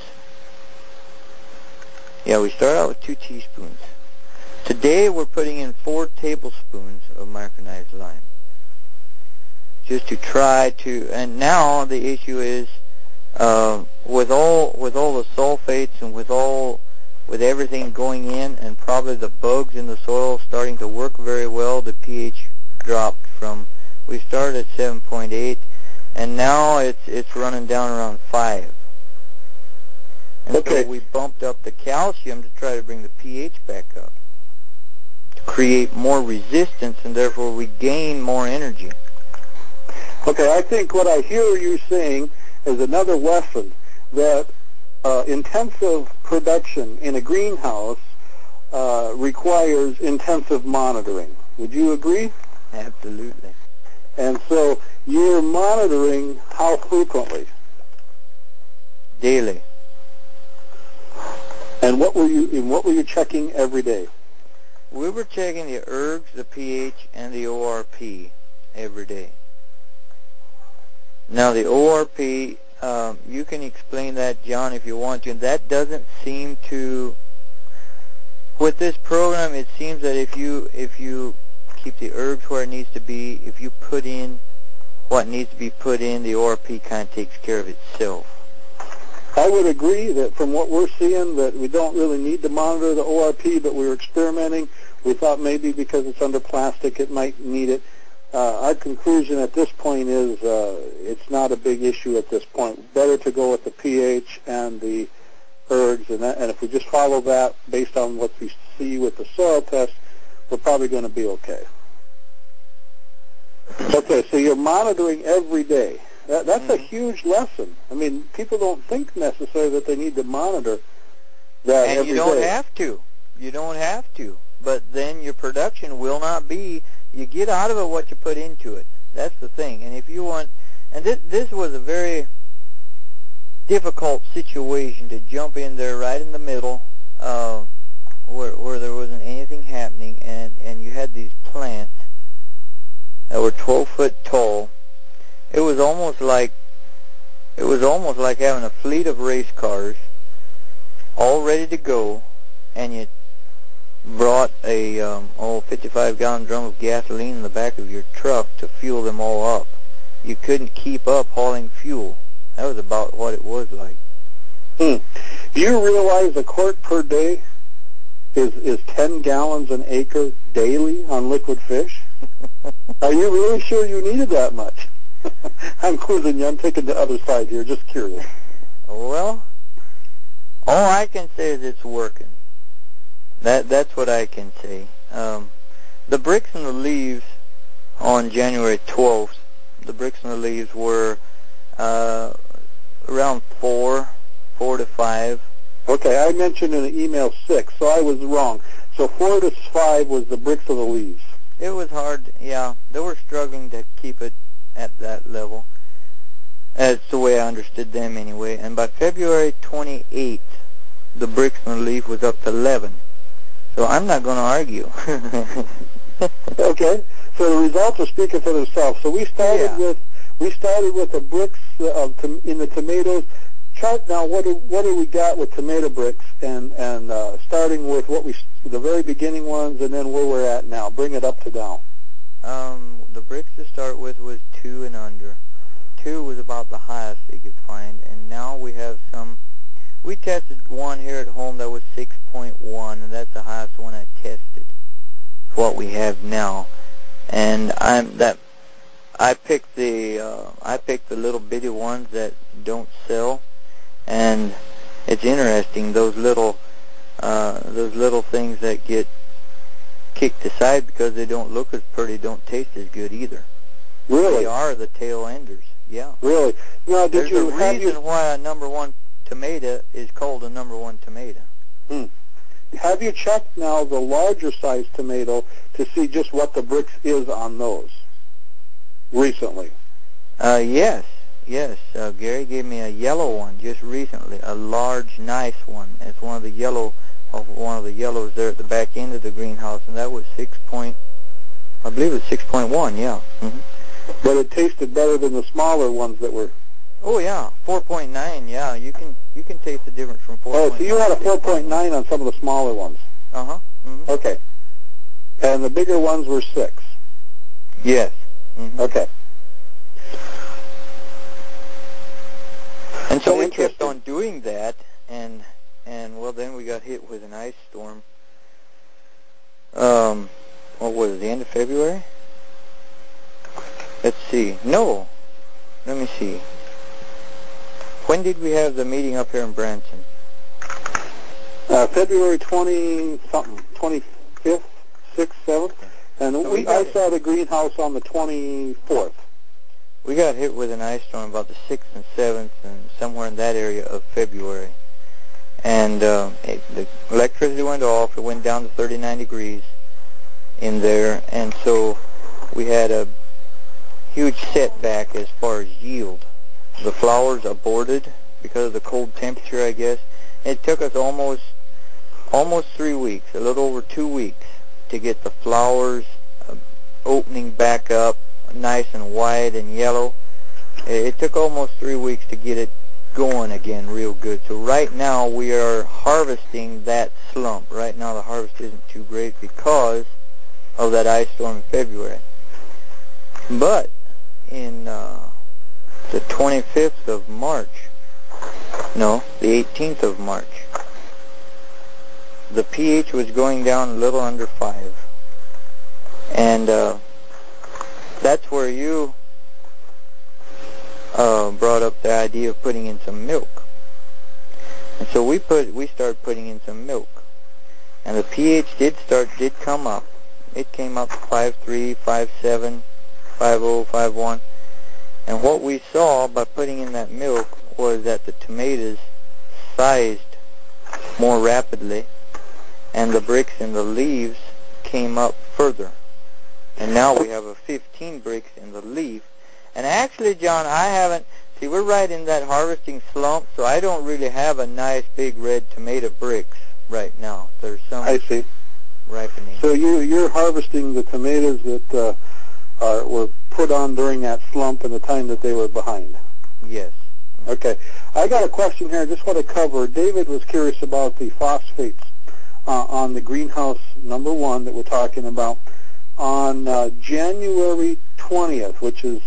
Yeah, we started out with 2 teaspoons. Today we're putting in 4 tablespoons of micronized lime. Just to try to, and now the issue is with all the sulfates and with everything going in, and probably the bugs in the soil starting to work very well, the pH dropped from, we started at 7.8, and now it's running down around 5. And okay. So we bumped up the calcium to try to bring the pH back up, to create more resistance, and therefore we gain more energy. Okay, I think what I hear you saying is another lesson that intensive production in a greenhouse requires intensive monitoring. Would you agree? Absolutely. And so you're monitoring how frequently? Daily. And what were you checking every day? We were checking the ergs, the pH, and the ORP every day. Now the ORP, you can explain that, John, if you want to. That doesn't seem to, with this program, it seems that if you keep the ergs where it needs to be, if you put in what needs to be put in, the ORP kind of takes care of itself. I would agree that from what we're seeing that we don't really need to monitor the ORP, but we were experimenting. We thought maybe because it's under plastic it might need it. Our conclusion at this point is it's not a big issue at this point. Better to go with the pH and the ergs, and if we just follow that based on what we see with the soil test, we're probably going to be okay. Okay, so you're monitoring every day. That's a huge lesson. I mean, people don't think necessarily that they need to monitor that and every day. And you don't have to. You don't have to. But then your production will not be, you get out of it what you put into it. That's the thing. And if you want, and this was a very difficult situation to jump in there right in the middle where there wasn't anything happening, and you had these plants that were 12 foot tall. It was almost like having a fleet of race cars all ready to go, and you brought a 55-gallon drum of gasoline in the back of your truck to fuel them all up. You couldn't keep up hauling fuel. That was about what it was like. Do you realize a quart per day is 10 gallons an acre daily on liquid fish? Are you really sure you needed that much? I'm quizzing you. I'm taking the other side here. Just curious. Well, all I can say is it's working. That's what I can say. The bricks and the leaves on January 12th, the bricks and the leaves were around 4 to 5. Okay, I mentioned in the email 6, so I was wrong. So 4 to 5 was the bricks of the leaves. It was hard, yeah. They were struggling to keep it at that level. That's the way I understood them anyway. And by February 28th, the bricks and the leaf was up to 11. So I'm not going to argue. Okay, so the results are speaking for themselves. So we started with the bricks in the tomatoes. Chart now what do we got with tomato bricks, and starting with the very beginning ones, and then where we're at now. Bring it up to down. The bricks to start with was 2 and under. 2 was about the highest they could find, and now we have some. We tested one here at home that was 6.1, and that's the highest one I tested. It's what we have now, and I picked the little bitty ones that don't sell, and it's interesting those little things that get kicked aside because they don't look as pretty, don't taste as good either. Really? They are the tail enders. Yeah. Really? Now, did There's you a have reason why a number one tomato is called a number one tomato. Have you checked now the larger size tomato to see just what the Brix is on those recently? Yes. Gary gave me a yellow one just recently, a large, nice one. It's one of the yellows there at the back end of the greenhouse, and that was 6.1. Yeah. Mm-hmm. But it tasted better than the smaller ones that were. Oh yeah, 4.9. Yeah, you can taste the difference from 4.9. Oh, so you had a 4.9 on some of the smaller ones. Uh-huh. Mm-hmm. Okay. And the bigger ones were 6. Yes. Mm-hmm. Okay. And so we kept on doing that, and well, then we got hit with an ice storm. What was it, the end of February? Let's see. No. Let me see. When did we have the meeting up here in Branson? February 20-something, 25th, 6th, 7th. And So I saw the greenhouse on the 24th. We got hit with an ice storm about the 6th and 7th and somewhere in that area of February. And the electricity went off. It went down to 39 degrees in there. And so we had a huge setback as far as yield. The flowers aborted because of the cold temperature, I guess. It took us almost 3 weeks, a little over 2 weeks, to get the flowers opening back up, nice and white and yellow. It took almost 3 weeks to get it going again real good. So right now we are harvesting that slump. Right now the harvest isn't too great because of that ice storm in February. But in the 25th of March, no, the 18th of March, the pH was going down a little under 5. And that's where you brought up the idea of putting in some milk. And so we started putting in some milk. And the pH did come up. It came up to 5.3, 5.7, 5.0, 5.1. And what we saw by putting in that milk was that the tomatoes sized more rapidly, and the Brix in the leaves came up further. And now we have a 15 Brix in the leaf. And actually, John, we're right in that harvesting slump, so I don't really have a nice big red tomato Brix right now. There's some ripening. So you're harvesting the tomatoes that were put on during that slump and the time that they were behind. Yes. Okay. I got a question here I just want to cover. David was curious about the phosphates on the greenhouse number 1 that we're talking about. On January 20th, which is,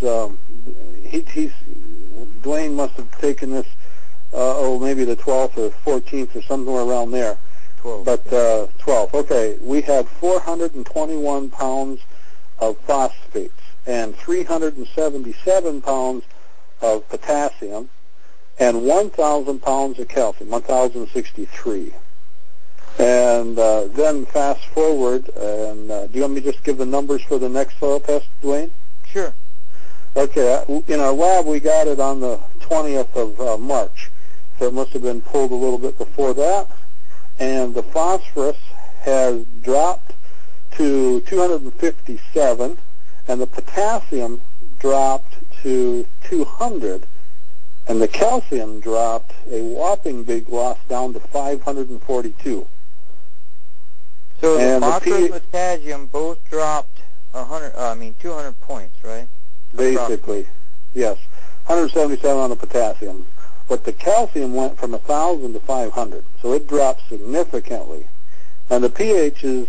Dwayne must have taken this, maybe the 12th or 14th or somewhere around there. 12. But 12. Okay. We had 421 pounds of phosphates and 377 pounds of potassium and 1,000 pounds of calcium, 1,063. And then fast forward, and do you want me to just give the numbers for the next soil test, Dwayne? Sure. Okay. In our lab, we got it on the 20th of March, so it must have been pulled a little bit before that. And the phosphorus has dropped to 257, and the potassium dropped to 200, and the calcium dropped a whopping big loss down to 542. So the phosphorus and potassium both dropped 200 points, right? Basically, yes. 177 on the potassium. But the calcium went from 1,000 to 500, so it dropped significantly. And the pH is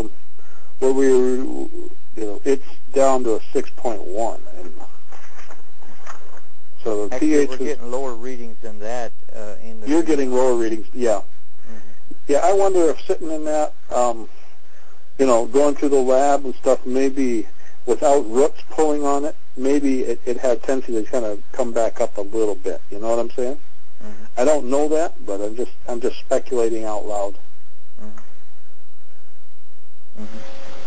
it's down to a 6.1. And so the Actually, pH we're getting lower readings than that in the. You're getting lower readings, yeah. Mm-hmm. Yeah, I wonder if sitting in that, going through the lab and stuff, maybe without roots pulling on it, maybe it had tendency to kind of come back up a little bit. You know what I'm saying? Mm-hmm. I don't know that, but I'm just speculating out loud. Mm-hmm. Mm-hmm.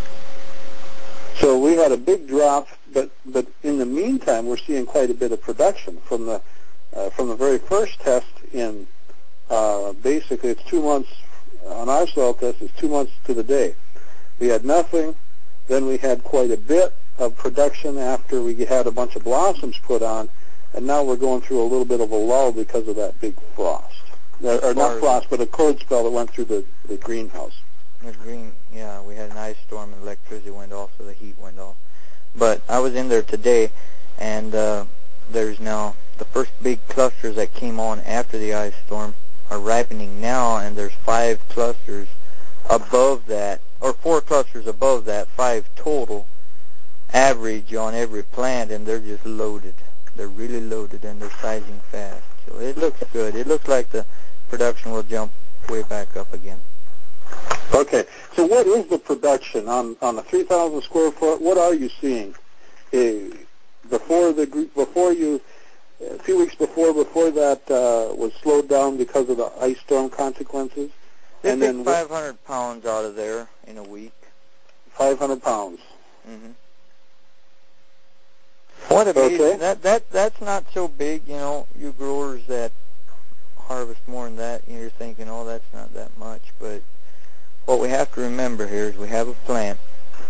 So we had a big drop, but in the meantime, we're seeing quite a bit of production from the very first test in basically it's 2 months on our soil test. It's 2 months to the day. We had nothing. Then we had quite a bit of production after we had a bunch of blossoms put on, and now we're going through a little bit of a lull because of that big frost. Or not frost, but a cold spell that went through the greenhouse. Yeah, we had an ice storm and electricity went off, so the heat went off. But I was in there today, and there's now the first big clusters that came on after the ice storm are ripening now, and there's 5 clusters above that, or 4 clusters above that, 5 total average on every plant, and they're just loaded. They're really loaded, and they're sizing fast. So it looks good. It looks like the production will jump way back up again. Okay, so what is the production on a 3,000 square foot? What are you seeing before you? A few weeks before that was slowed down because of the ice storm consequences? They took 500 pounds out of there in a week. 500 pounds. Mm-hmm. What amazing! Okay. That's not so big, you know. You growers that harvest more than that, you're thinking, oh, that's not that much. But what we have to remember here is we have a plant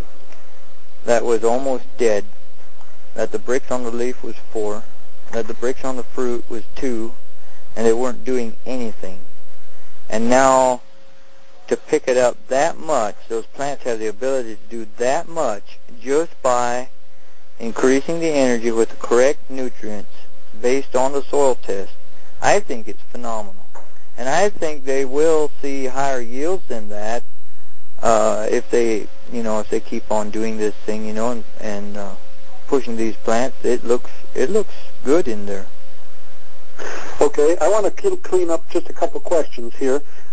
that was almost dead, that the bricks on the leaf was 4, that the bricks on the fruit was 2, and they weren't doing anything. And now, to pick it up that much, those plants have the ability to do that much just by increasing the energy with the correct nutrients based on the soil test. I think it's phenomenal. And I think they will see higher yields than that if they keep on doing this thing, and pushing these plants. It looks good in there. Okay, I want to clean up just a couple questions here.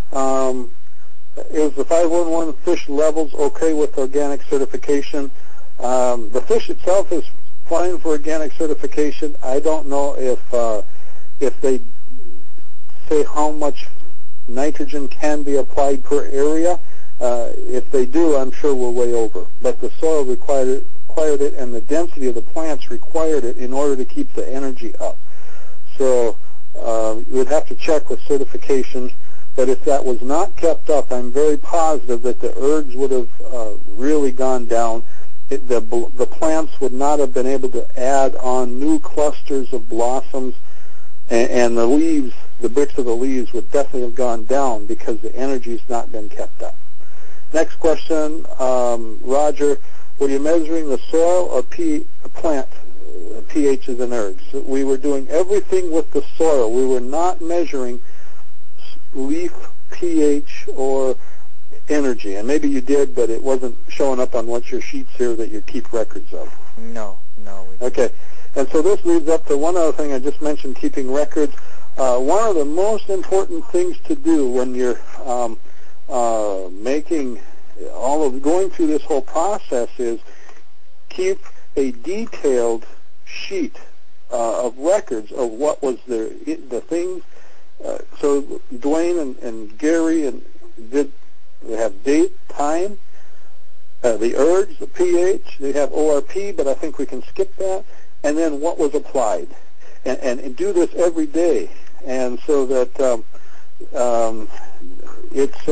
Is the 511 fish levels okay with organic certification? The fish itself is fine for organic certification. I don't know if they say how much nitrogen can be applied per area. If they do, I'm sure we're way over. But the soil required it, and the density of the plants required it in order to keep the energy up. So we'd have to check with certification. But if that was not kept up, I'm very positive that the ergs would have really gone down. The plants would not have been able to add on new clusters of blossoms, and the leaves, the bricks of the leaves, would definitely have gone down because the energy's not been kept up. Next question, Roger, were you measuring the soil or plant pHs and ergs? We were doing everything with the soil. We were not measuring leaf pH or energy. And maybe you did, but it wasn't showing up on your sheets here that you keep records of. No, we didn't. Okay. And so this leads up to one other thing I just mentioned, keeping records. One of the most important things to do when you're going through this whole process is keep a detailed sheet of records of what was the things. So Dwayne and Gary they have date, time, the ergs, the pH. They have ORP, but I think we can skip that. And then what was applied, and do this every day, and so that it's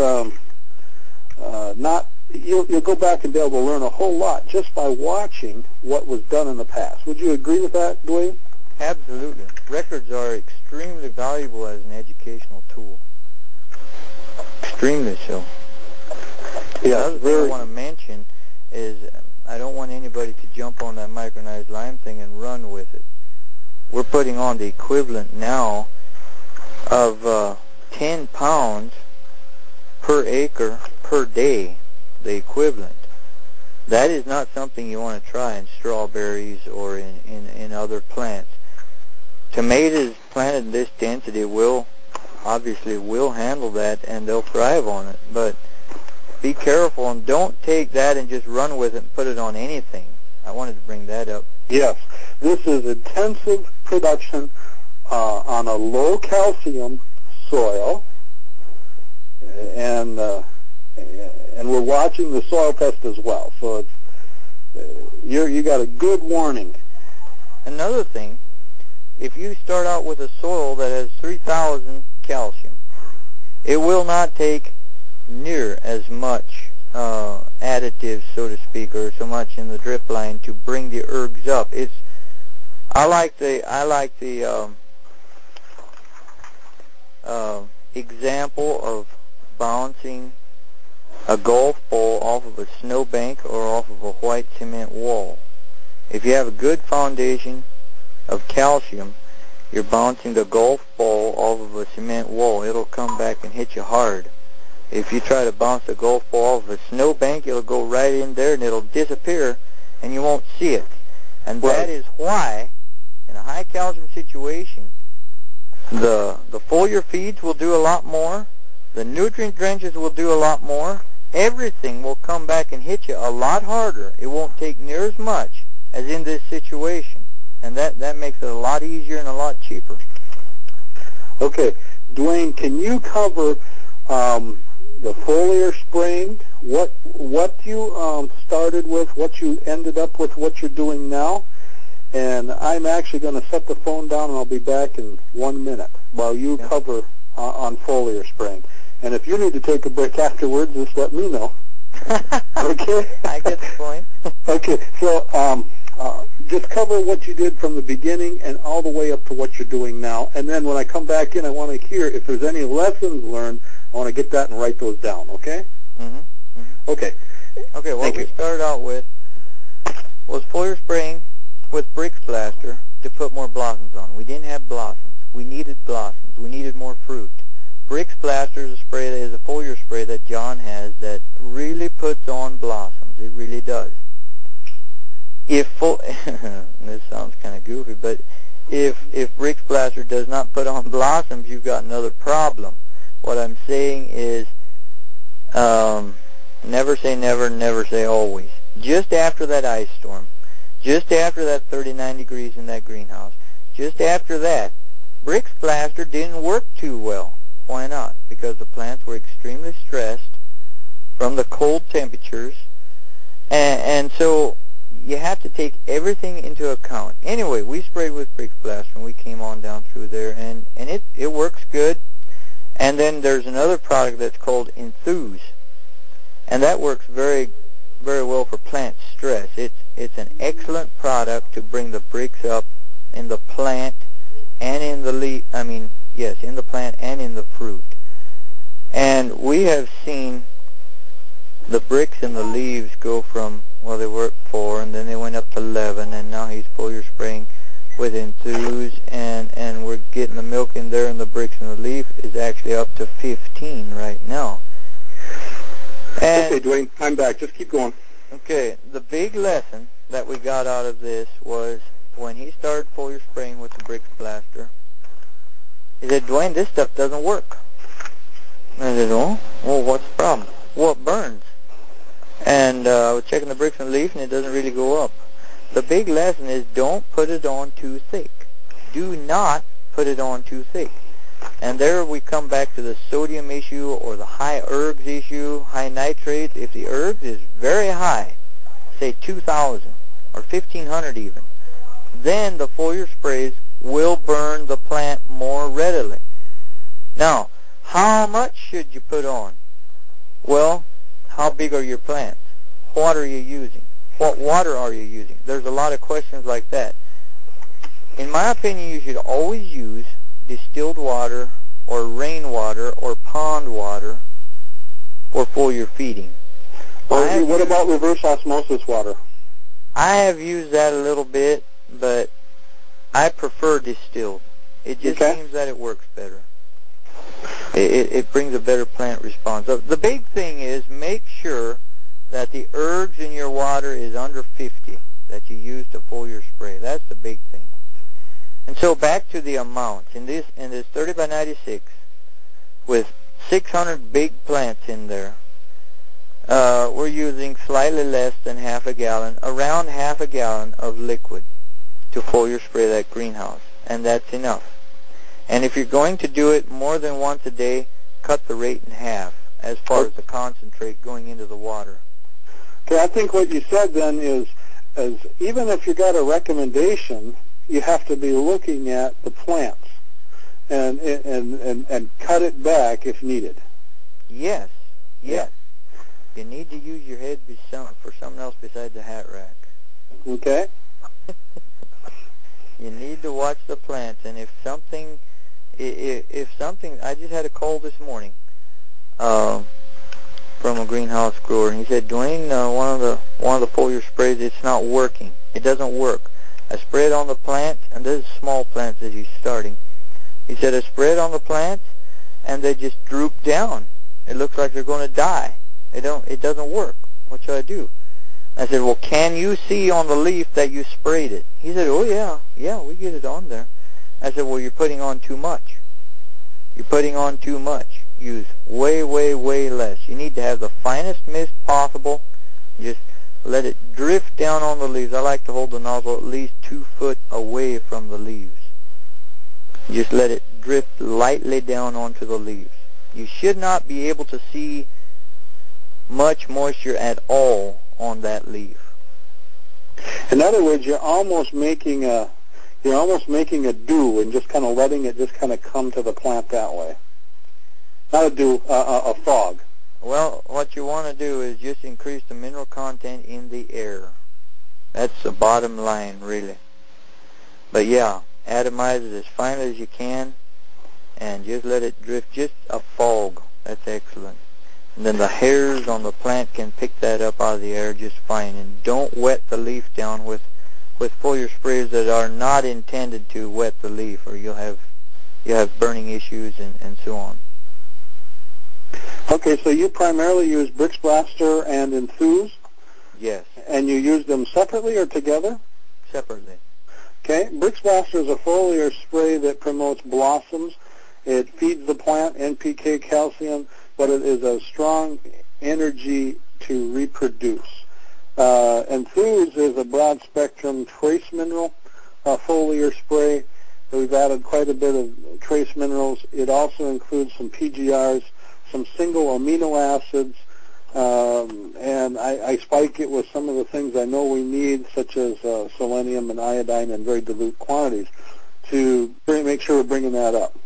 not. You'll go back and be able to learn a whole lot just by watching what was done in the past. Would you agree with that, Dwayne? Absolutely. Records are extremely valuable as an educational tool. Extremely so. Yeah. Another thing I want to mention is I don't want anybody to jump on that micronized lime thing and run with it. We're putting on the equivalent now of 10 pounds per acre per day, the equivalent. That is not something you want to try in strawberries or in other plants. Tomatoes planted in this density will handle that, and they'll thrive on it. But be careful and don't take that and just run with it and put it on anything. I wanted to bring that up. Yes, this is intensive production on a low calcium soil, and we're watching the soil test as well. So You got a good warning. Another thing, if you start out with a soil that has 3,000 calcium, it will not take near as much additives, so to speak, or so much in the drip line to bring the ergs up. I like the example of bouncing a golf ball off of a snowbank or off of a white cement wall. If you have a good foundation of calcium, you're bouncing the golf ball off of a cement wall. It'll come back and hit you hard. If you try to bounce the golf ball off of a snowbank, it'll go right in there and it'll disappear and you won't see it. And that is why, in a high calcium situation, the foliar feeds will do a lot more, the nutrient drenches will do a lot more, everything will come back and hit you a lot harder. It won't take near as much as in this situation. And that makes it a lot easier and a lot cheaper. Okay. Dwayne, can you cover the foliar spraying, what you started with, what you ended up with, what you're doing now? And I'm actually going to set the phone down, and I'll be back in 1 minute while you cover on foliar spraying. And if you need to take a break afterwards, just let me know. Okay? I get the point. Okay, so just cover what you did from the beginning and all the way up to what you're doing now. And then when I come back in, I want to hear if there's any lessons learned. I want to get that and write those down, okay? Mm-hmm. Mm-hmm. Okay. Okay, what we started out with was foliar spraying with Brix Blaster to put more blossoms on. We didn't have blossoms. We needed blossoms. We needed more fruit. Brix Blaster is a spray that is a foliar spray that John has that really puts on blossoms. It really does. This sounds kind of goofy, but if Brix Blaster does not put on blossoms, you've got another problem. What I'm saying is never say never, never say always. Just after that ice storm, just after that 39 degrees in that greenhouse, just after that, Brix Blaster didn't work too well. Why not? Because the plants were extremely stressed from the cold temperatures, and so you have to take everything into account. Anyway, we sprayed with Brix Blaster, and we came on down through there, and it works good. And then there's another product that's called Enthuse, and that works very, very well for plant stress. It's an excellent product to bring the Brix up in the plant and in the leaf. In the plant and in the fruit. And we have seen the Brix and the leaves go from, well, they were at 4, and then they went up to 11, and now he's foliar spraying with Enthuse, and we're getting the milk in there, and the Brix and the leaf is actually up to 15 right now. And, okay, Dwayne, I'm back. Just keep going. Okay, the big lesson that we got out of this was when he started foliar spraying with the Brix Blaster, he said, Dwayne, this stuff doesn't work. And I said, oh, well, what's the problem? Well, it burns. And I was checking the Brix and leaf, and it doesn't really go up. The big lesson is don't put it on too thick. Do not put it on too thick. And there we come back to the sodium issue or the high ergs issue, high nitrates. If the ergs is very high, say 2,000 or 1,500 even, then the foliar sprays will burn the plant more readily. Now, how much should you put on? Well, how big are your plants? What are you using? What water are you using? There's a lot of questions like that. In my opinion, you should always use distilled water or rainwater or pond water for foliar feeding. What about reverse osmosis water? I have used that a little bit, but I prefer distilled. It just seems that it works better. It brings a better plant response. The big thing is make sure that the ergs in your water is under 50 that you use to foliar spray. That's the big thing. And so back to the amounts. In this 30 by 96 with 600 big plants in there, we're using slightly less than half a gallon, around half a gallon of liquid to foliar spray that greenhouse, and that's enough. And if you're going to do it more than once a day, cut the rate in half as far as the concentrate going into the water. Okay, I think what you said then is is even if you got a recommendation, you have to be looking at the plants and cut it back if needed. Yes. Yeah. You need to use your head for something else besides the hat rack. Okay. You need to watch the plants, and if something, I just had a call this morning from a greenhouse grower, and he said, Dwayne, one of the foliar sprays, it's not working. It doesn't work. I spray it on the plants, and this is small plants as he's starting. He said, I spray it on the plants, and they just droop down. It looks like they're going to die. It doesn't work. What should I do? I said, well, can you see on the leaf that you sprayed it? He said, oh, yeah, we get it on there. I said, well, you're putting on too much. You're putting on too much. Use way, way, way less. You need to have the finest mist possible. Just let it drift down on the leaves. I like to hold the nozzle at least 2 foot away from the leaves. Just let it drift lightly down onto the leaves. You should not be able to see much moisture at all on that leaf. In other words, you're almost making a dew and just kind of letting it just kind of come to the plant that way. Not a dew, a fog. Well, what you want to do is just increase the mineral content in the air. That's the bottom line, really. But yeah, atomize it as finely as you can and just let it drift, just a fog. That's excellent. And then the hairs on the plant can pick that up out of the air just fine. And don't wet the leaf down with foliar sprays that are not intended to wet the leaf, or you'll have burning issues and so on. Okay, so you primarily use Brix Blaster and Enthuse? Yes. And you use them separately or together? Separately. Okay. Brix Blaster is a foliar spray that promotes blossoms. It feeds the plant NPK, calcium, but it is a strong energy to reproduce. Enthuse is a broad-spectrum trace mineral foliar spray. We've added quite a bit of trace minerals. It also includes some PGRs, some single amino acids, and I spike it with some of the things I know we need, such as selenium and iodine in very dilute quantities, to make sure we're bringing that up.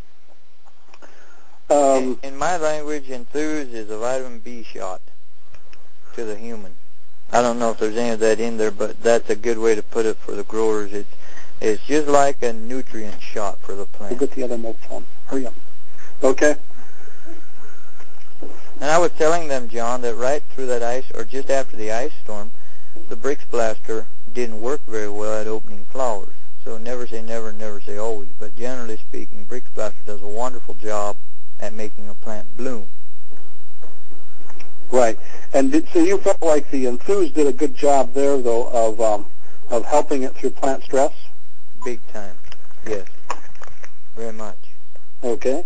In my language, Enthuse is a vitamin B shot to the human. I don't know if there's any of that in there, but that's a good way to put it for the growers. It's just like a nutrient shot for the plant. We'll get the other microphone. Hurry up. Okay. And I was telling them, John, that right through that ice, or just after the ice storm, the Brix Blaster didn't work very well at opening flowers. So never say never, never say always. But generally speaking, Brix Blaster does a wonderful job at making a plant bloom. Right. And so you felt like the Enthuse did a good job there, though, of helping it through plant stress? Big time. Yes. Very much. Okay.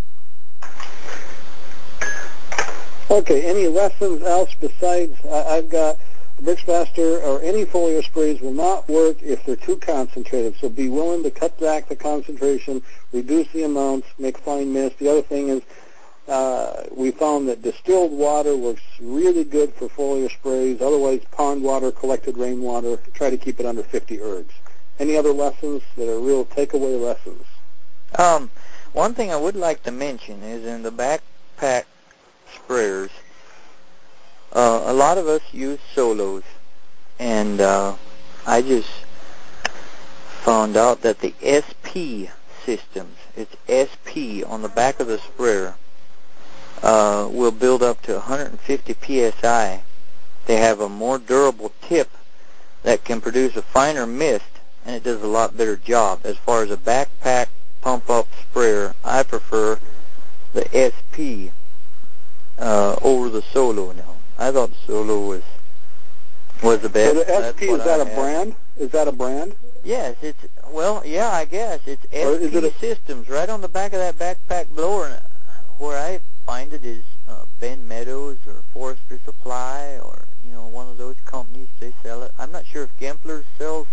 Okay, any lessons else besides, I've got Brix Blaster or any foliar sprays will not work if they're too concentrated, so be willing to cut back the concentration, reduce the amounts, make fine mist. The other thing is we found that distilled water works really good for foliar sprays. Otherwise, pond water, collected rainwater, try to keep it under 50 ergs. Any other lessons that are real takeaway lessons? One thing I would like to mention is in the backpack sprayers, a lot of us use solos, and I just found out that the SP systems, it's SP on the back of the sprayer, will build up to 150 psi. They have a more durable tip that can produce a finer mist, and it does a lot better job. As far as a backpack pump-up sprayer, I prefer the SP over the Solo now. I thought the Solo was the best. So the SP, is that a brand? Is that a brand? Yes, I guess. It's SP Systems right on the back of that backpack blower. And where I find it is Ben Meadows or Forestry Supply or, one of those companies, they sell it. I'm not sure if Gempler sells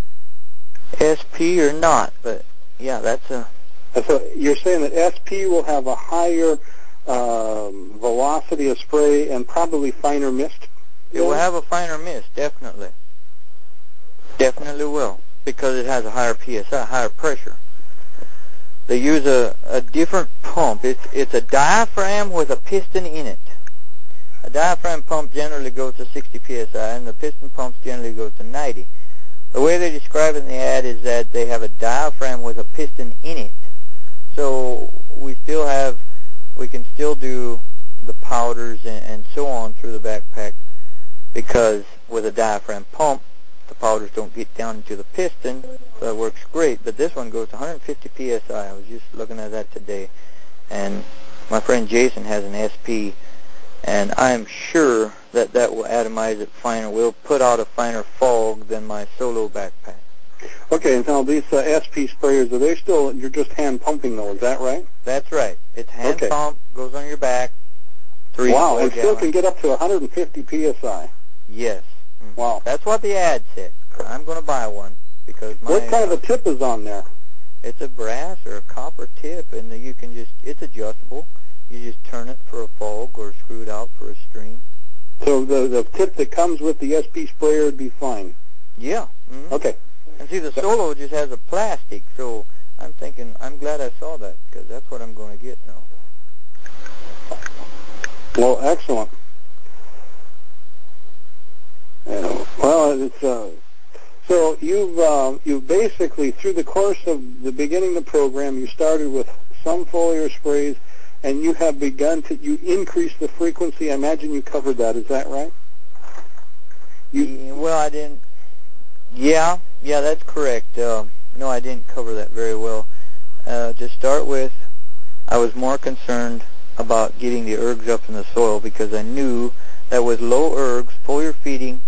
SP or not, but yeah, that's a... So you're saying that SP will have a higher velocity of spray and probably finer mist? It will have a finer mist, definitely. Definitely will, because it has a higher PSI, higher pressure. They use a different pump. It's a diaphragm with a piston in it. A diaphragm pump generally goes to 60 PSI, and the piston pumps generally go to 90. The way they describe it in the ad is that they have a diaphragm with a piston in it. So we can still do the powders and so on through the backpack, because with a diaphragm pump, the powders don't get down into the piston, so that works great. But this one goes to 150 PSI. I was just looking at that today. And my friend Jason has an SP, and I'm sure that will atomize it finer. We'll put out a finer fog than my solo backpack. Okay, and now these SP sprayers, you're just hand pumping those, is that right? That's right. It's hand pump, goes on your back, 3 wow, 4 and still can get up to 150 PSI. Yes. Mm-hmm. Wow. That's what the ad said. I'm going to buy one because what kind of a tip is on there? It's a brass or a copper tip, and it's adjustable. You just turn it for a fog or screw it out for a stream. So the tip that comes with the SP sprayer would be fine? Yeah. Mm-hmm. Okay. And see, the Solo just has a plastic, so I'm thinking, I'm glad I saw that, because that's what I'm going to get now. Well, excellent. Well, it's so you've basically, through the course of the beginning of the program, you started with some foliar sprays, and you have begun you increase the frequency. I imagine you covered that. Is that right? Well, I didn't. Yeah, that's correct. No, I didn't cover that very well. To start with, I was more concerned about getting the ergs up in the soil, because I knew that with low ergs, foliar feeding,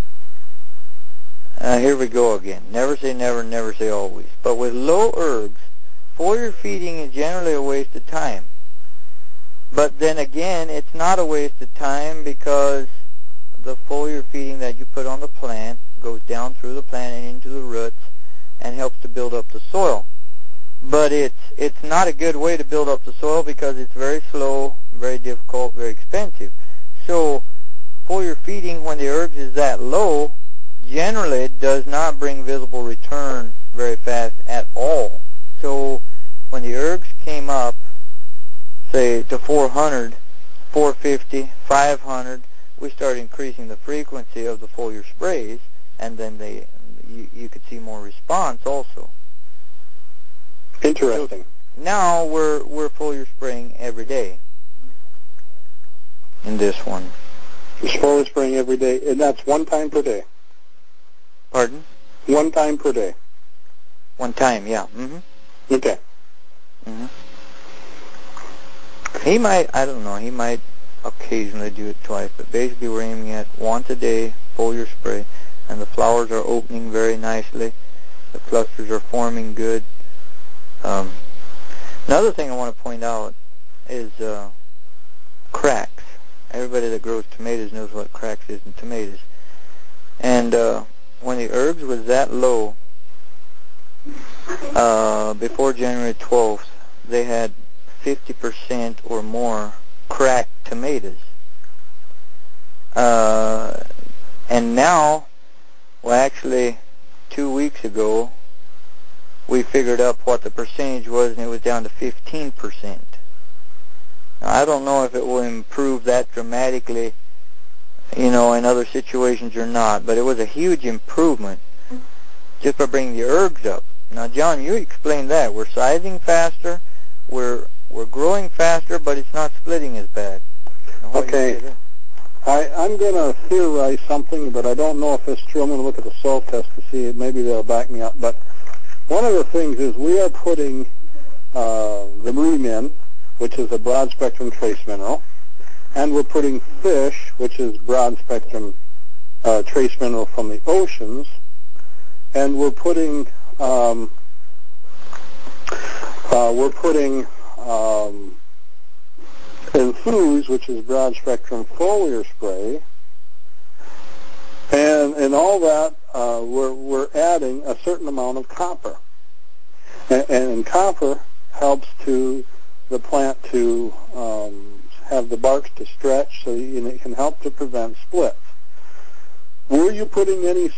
here we go again. Never say never, never say always. But with low ergs, foliar feeding is generally a waste of time. But then again, it's not a waste of time, because the foliar feeding that you put on the plant goes down through the plant and into the roots and helps to build up the soil. But it's not a good way to build up the soil, because it's very slow, very difficult, very expensive. So foliar feeding, when the ergs is that low, generally does not bring visible return very fast at all. So when the ergs came up, say to 400, 450, 500, we started increasing the frequency of the foliar sprays, and then you could see more response also. Interesting. So now we're foliar spraying every day in this one. You're foliar spraying every day, and that's one time per day. Pardon? One time per day. One time, yeah. Mm-hmm. Okay. Mm-hmm. He might occasionally do it twice, but basically we're aiming at once a day foliar spray, and the flowers are opening very nicely. The clusters are forming good. Another thing I want to point out is cracks. Everybody that grows tomatoes knows what cracks is in tomatoes. And when the ergs was that low, before January 12th, they had 50% or more cracked tomatoes. And now, well, actually, 2 weeks ago, we figured up what the percentage was, and it was down to 15%. Now, I don't know if it will improve that dramatically, in other situations or not, but it was a huge improvement just by bringing the ergs up. Now, John, you explained that. We're sizing faster, we're growing faster, but it's not splitting as bad. Okay. I'm going to theorize something, but I don't know if it's true. I'm going to look at the soil test to see it. Maybe they'll back me up. But one of the things is we are putting the marine in, which is a broad-spectrum trace mineral, and we're putting fish, which is broad-spectrum trace mineral from the oceans, and we're putting Infuse, which is broad-spectrum foliar spray, and in all that, we're adding a certain amount of copper, and copper helps the plant to have the barks to stretch, so it can help to prevent splits. Were you putting any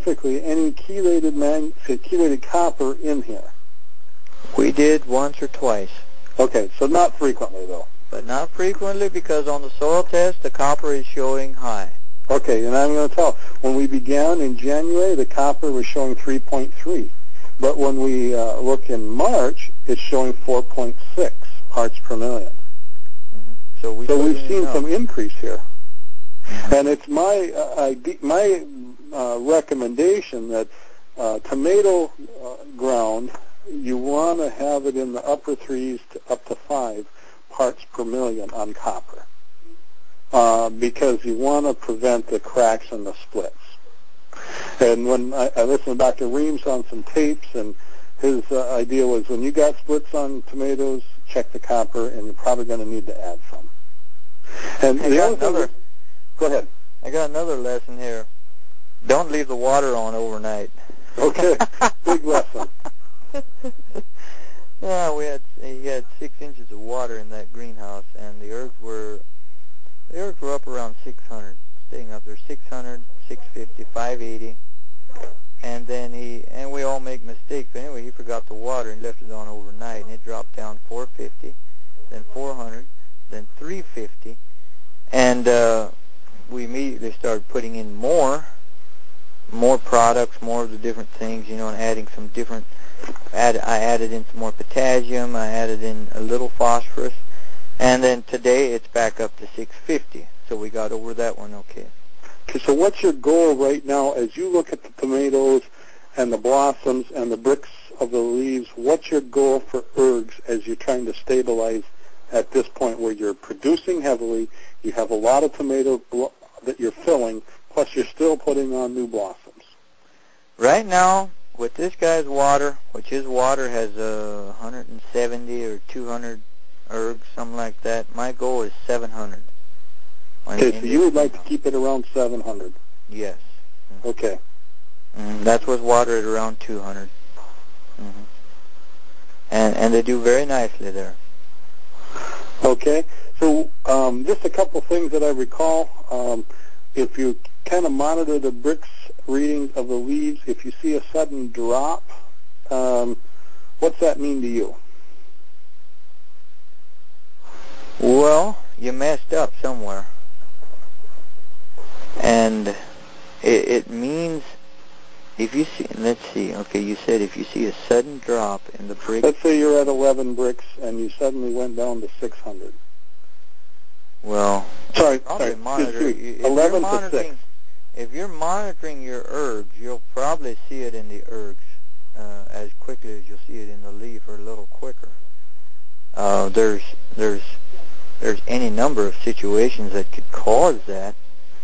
chelated copper in here? We did once or twice. Okay, so not frequently though. But not frequently, because on the soil test the copper is showing high. Okay, and I'm going to tell, when we began in January, the copper was showing 3.3. But when we look in March, it's showing 4.6 parts per million. Mm-hmm. So we've seen some increase here. Mm-hmm. And it's my recommendation that tomato ground, you want to have it in the upper 3s to up to 5 parts per million on copper. Because you want to prevent the cracks and the splits. And when I listened to Dr. Reams on some tapes, and his idea was when you got splits on tomatoes, check the copper, and you're probably going to need to add some. And go ahead. I got another lesson here. Don't leave the water on overnight. Okay, big lesson. Yeah, he had 6 inches of water in that greenhouse, and the herbs were up around 600, staying up there, 600, 650, 580, and then we all make mistakes. But anyway, he forgot the water and left it on overnight, and it dropped down 450, then 400, then 350, and we immediately started putting in more products, more of the different things, and adding some different. I added in some more potassium. I added in a little phosphorus. And then today it's back up to 650. So we got over that one okay. Okay, so what's your goal right now as you look at the tomatoes and the blossoms and the bricks of the leaves? What's your goal for herbs as you're trying to stabilize at this point where you're producing heavily, you have a lot of tomato that you're filling, plus you're still putting on new blossoms? Right now, with this guy's water, which his water has 170 or 200 herbs, something like that, my goal is 700. Okay, so you would like to keep it around 700? Yes. Mm-hmm. Okay. Mm-hmm. That's with water at around 200. Mm-hmm. And they do very nicely there. Okay, so just a couple things that I recall. If you kind of monitor the bricks readings of the leaves, if you see a sudden drop, what's that mean to you? Well, you messed up somewhere. And it means, if you see, let's see, okay, you said if you see a sudden drop in the brick. Let's say you're at 11 bricks and you suddenly went down to 600. Well, sorry, monitor. If 11 to 6. If you're monitoring your herbs, you'll probably see it in the herbs as quickly as you'll see it in the leaf, or a little quicker. There's any number of situations that could cause that,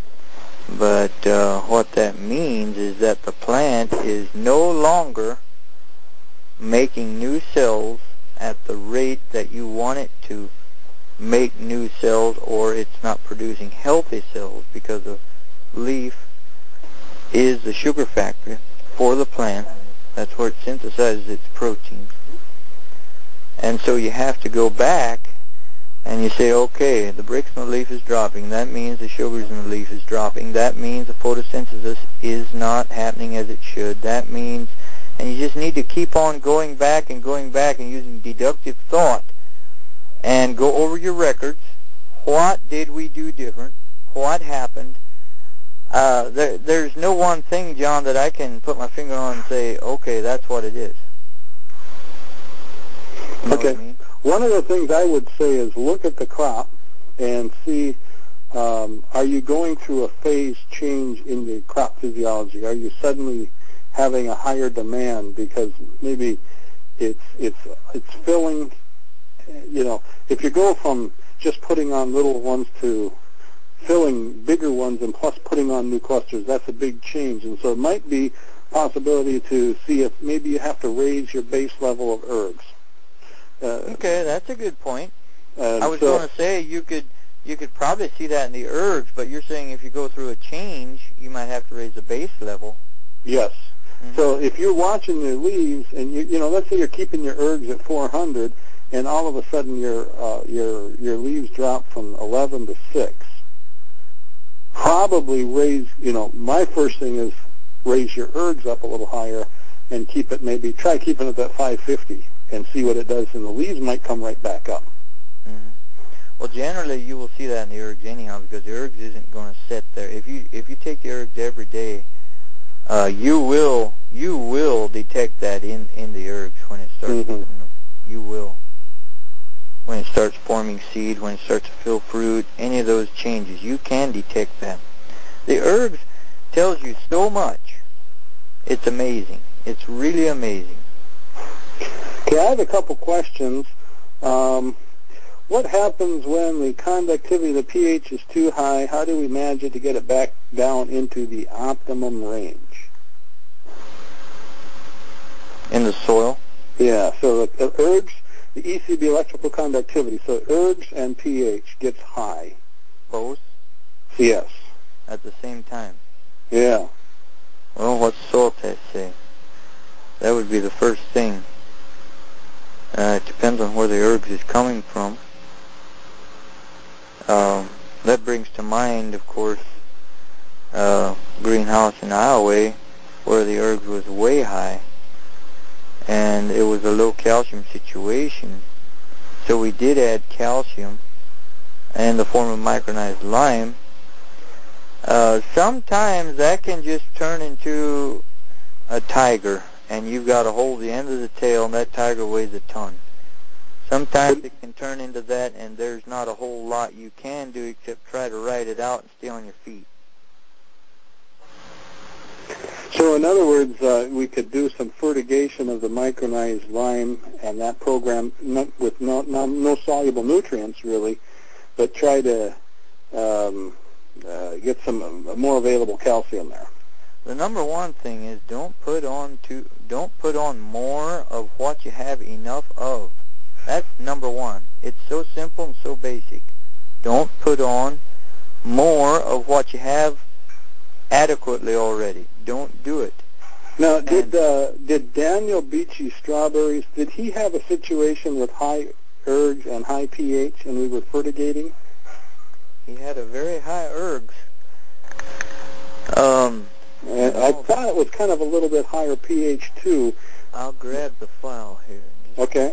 but what that means is that the plant is no longer making new cells at the rate that you want it to make new cells, or it's not producing healthy cells, because the leaf is the sugar factory for the plant. That's where it synthesizes its proteins. And so you have to go back and you say, okay, the bricks in the leaf is dropping. That means the sugars in the leaf is dropping. That means the photosynthesis is not happening as it should. That means, and you just need to keep on going back and using deductive thought and go over your records. What did we do different? What happened? There's no one thing, John, that I can put my finger on and say, okay, that's what it is. You know what I mean? One of the things I would say is look at the crop and see, are you going through a phase change in the crop physiology? Are you suddenly having a higher demand because maybe it's filling? If you go from just putting on little ones to filling bigger ones and plus putting on new clusters, that's a big change. And so it might be a possibility to see if maybe you have to raise your base level of herbs. Okay, that's a good point. I was going to say you could probably see that in the herbs, but you're saying if you go through a change, you might have to raise the base level. Yes. Mm-hmm. So if you're watching the leaves, and let's say you're keeping your herbs at 400, and all of a sudden your leaves drop from 11 to 6. probably raise, my first thing is raise your ergs up a little higher and keep it, maybe try keeping it at 550 and see what it does, and the leaves might come right back up. Mm-hmm. Well, generally you will see that in the ergs anyhow, because the ergs isn't going to sit there. If you take the ergs every day, you will detect that in the ergs when it starts. Mm-hmm. You will. When it starts forming seed, when it starts to fill fruit, any of those changes, you can detect that. The ergs tells you so much. It's amazing. It's really amazing. Okay, I have a couple questions. What happens when the conductivity of the pH is too high? How do we manage it to get it back down into the optimum range? In the soil? Yeah, so the ergs, the ECB, electrical conductivity, so ergs and pH gets high. Both? Yes. At the same time? Yeah. Well, what's soil test say? That would be the first thing. It depends on where the ergs is coming from. That brings to mind, of course, greenhouse in Iowa, where the ergs was way high, and it was a low calcium situation. So we did add calcium in the form of micronized lime. Sometimes that can just turn into a tiger, and you've got to hold the end of the tail, and that tiger weighs a ton. Sometimes it can turn into that, and there's not a whole lot you can do except try to ride it out and stay on your feet. So in other words, we could do some fertigation of the micronized lime and that program with no soluble nutrients, really, but try to get some more available calcium there. The number one thing is don't put on more of what you have enough of. That's number one. It's so simple and so basic. Don't put on more of what you have adequately already. Don't do it. Now, did Daniel Beachy Strawberries, did he have a situation with high ergs and high pH and we were fertigating? He had a very high ergs. I thought it was kind of a little bit higher pH too. I'll grab the file here. Okay.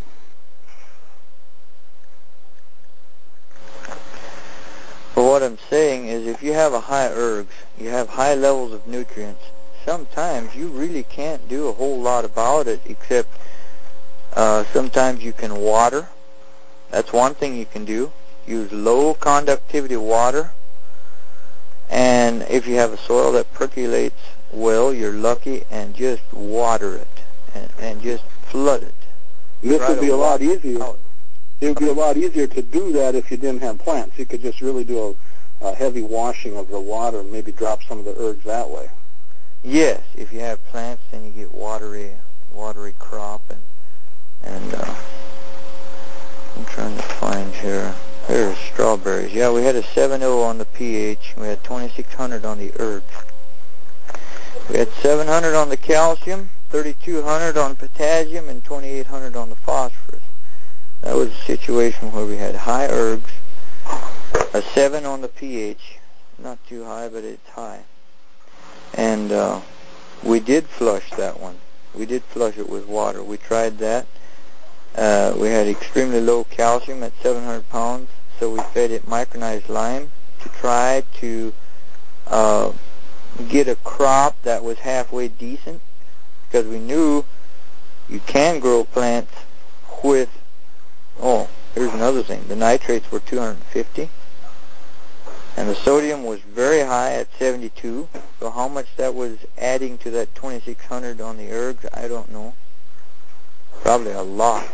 But what I'm saying is if you have a high ergs, you have high levels of nutrients, sometimes you really can't do a whole lot about it except sometimes you can water. That's one thing you can do. Use low conductivity water. And if you have a soil that percolates well, you're lucky, and just water it and just flood it. This would be a lot easier. Out. It would be a lot easier to do that if you didn't have plants. You could just really do a heavy washing of the water and maybe drop some of the ergs that way. Yes, if you have plants, then you get watery crop, and I'm trying to find here. Here's strawberries. Yeah, we had a 7.0 on the pH. We had 2,600 on the ergs. We had 700 on the calcium, 3,200 on potassium, and 2,800 on the phosphorus. That was a situation where we had high ergs, a 7 on the pH, not too high, but it's high. And we did flush that one. We did flush it with water. We tried that. We had extremely low calcium at 700 pounds, so we fed it micronized lime to try to get a crop that was halfway decent, because we knew you can grow plants with, here's another thing. The nitrates were 250, and the sodium was very high at 72, so how much that was adding to that 2,600 on the ergs, I don't know. Probably a lot.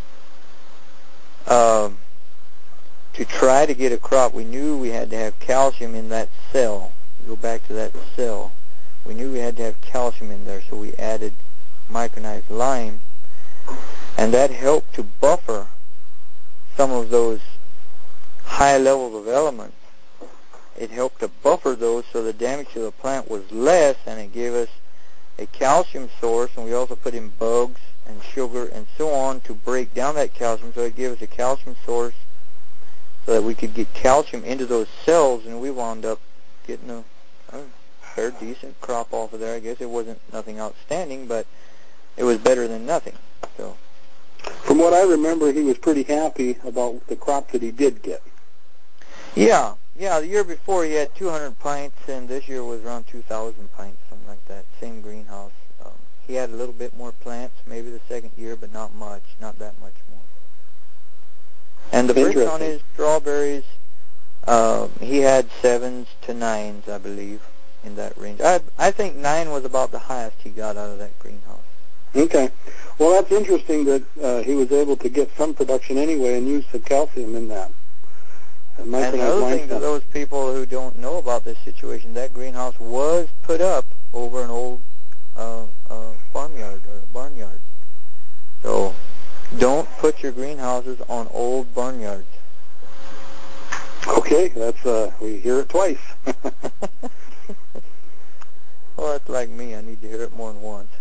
To try to get a crop, we knew we had to have calcium in that cell. Go back to that cell. We knew we had to have calcium in there, so we added micronized lime, and that helped to buffer some of those high levels of elements. It helped to buffer those so the damage to the plant was less, and it gave us a calcium source, and we also put in bugs and sugar and so on to break down that calcium, so it gave us a calcium source so that we could get calcium into those cells, and we wound up getting a fair decent crop off of there. I guess it wasn't nothing outstanding, but it was better than nothing. So, from what I remember, he was pretty happy about the crop that he did get. Yeah. The year before he had 200 pints, and this year was around 2,000 pints, something like that. Same greenhouse. He had a little bit more plants, maybe the second year, but not much, not that much more. And the bricks on his strawberries, he had 7s to 9s, I believe, in that range. I think 9 was about the highest he got out of that greenhouse. Okay. Well, that's interesting that he was able to get some production anyway and use the calcium in that. And another thing to those people who don't know about this situation, that greenhouse was put up over an old farmyard or barnyard. So don't put your greenhouses on old barnyards. Okay, that's we hear it twice. Well, that's like me. I need to hear it more than once.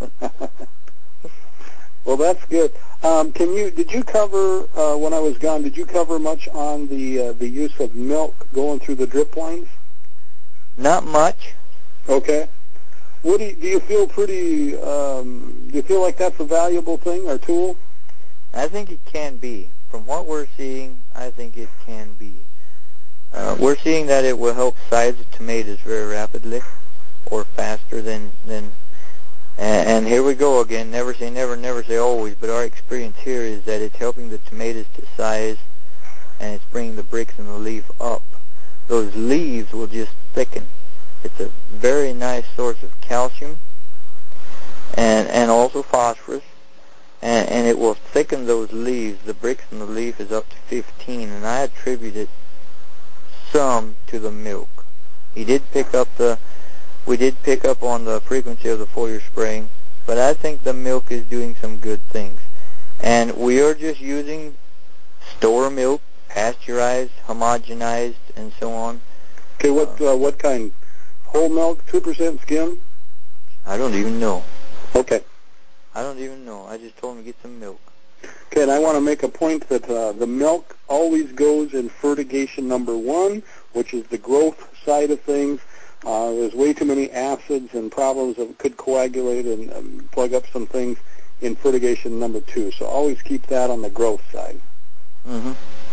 Well, that's good. Did you cover when I was gone? Did you cover much on the use of milk going through the drip lines? Not much. Okay. What do you feel pretty? Do you feel like that's a valuable thing or tool? I think it can be. From what we're seeing, I think it can be. We're seeing that it will help size the tomatoes very rapidly, or faster than. And here we go again. Never say never, never say always. But our experience here is that it's helping the tomatoes to size, and it's bringing the bricks and the leaf up. Those leaves will just thicken. It's a very nice source of calcium and also phosphorus, and it will thicken those leaves. The bricks and the leaf is up to 15, and I attribute it some to the milk. We did pick up on the frequency of the foliar spraying, but I think the milk is doing some good things. And we are just using store milk, pasteurized, homogenized, and so on. Okay, what kind? Whole milk, 2% skim? I don't even know. Okay. I don't even know. I just told him to get some milk. Okay, and I want to make a point that the milk always goes in fertigation number 1, which is the growth side of things. There's way too many acids and problems that could coagulate and plug up some things in fertigation number 2. So always keep that on the growth side. Mm-hmm.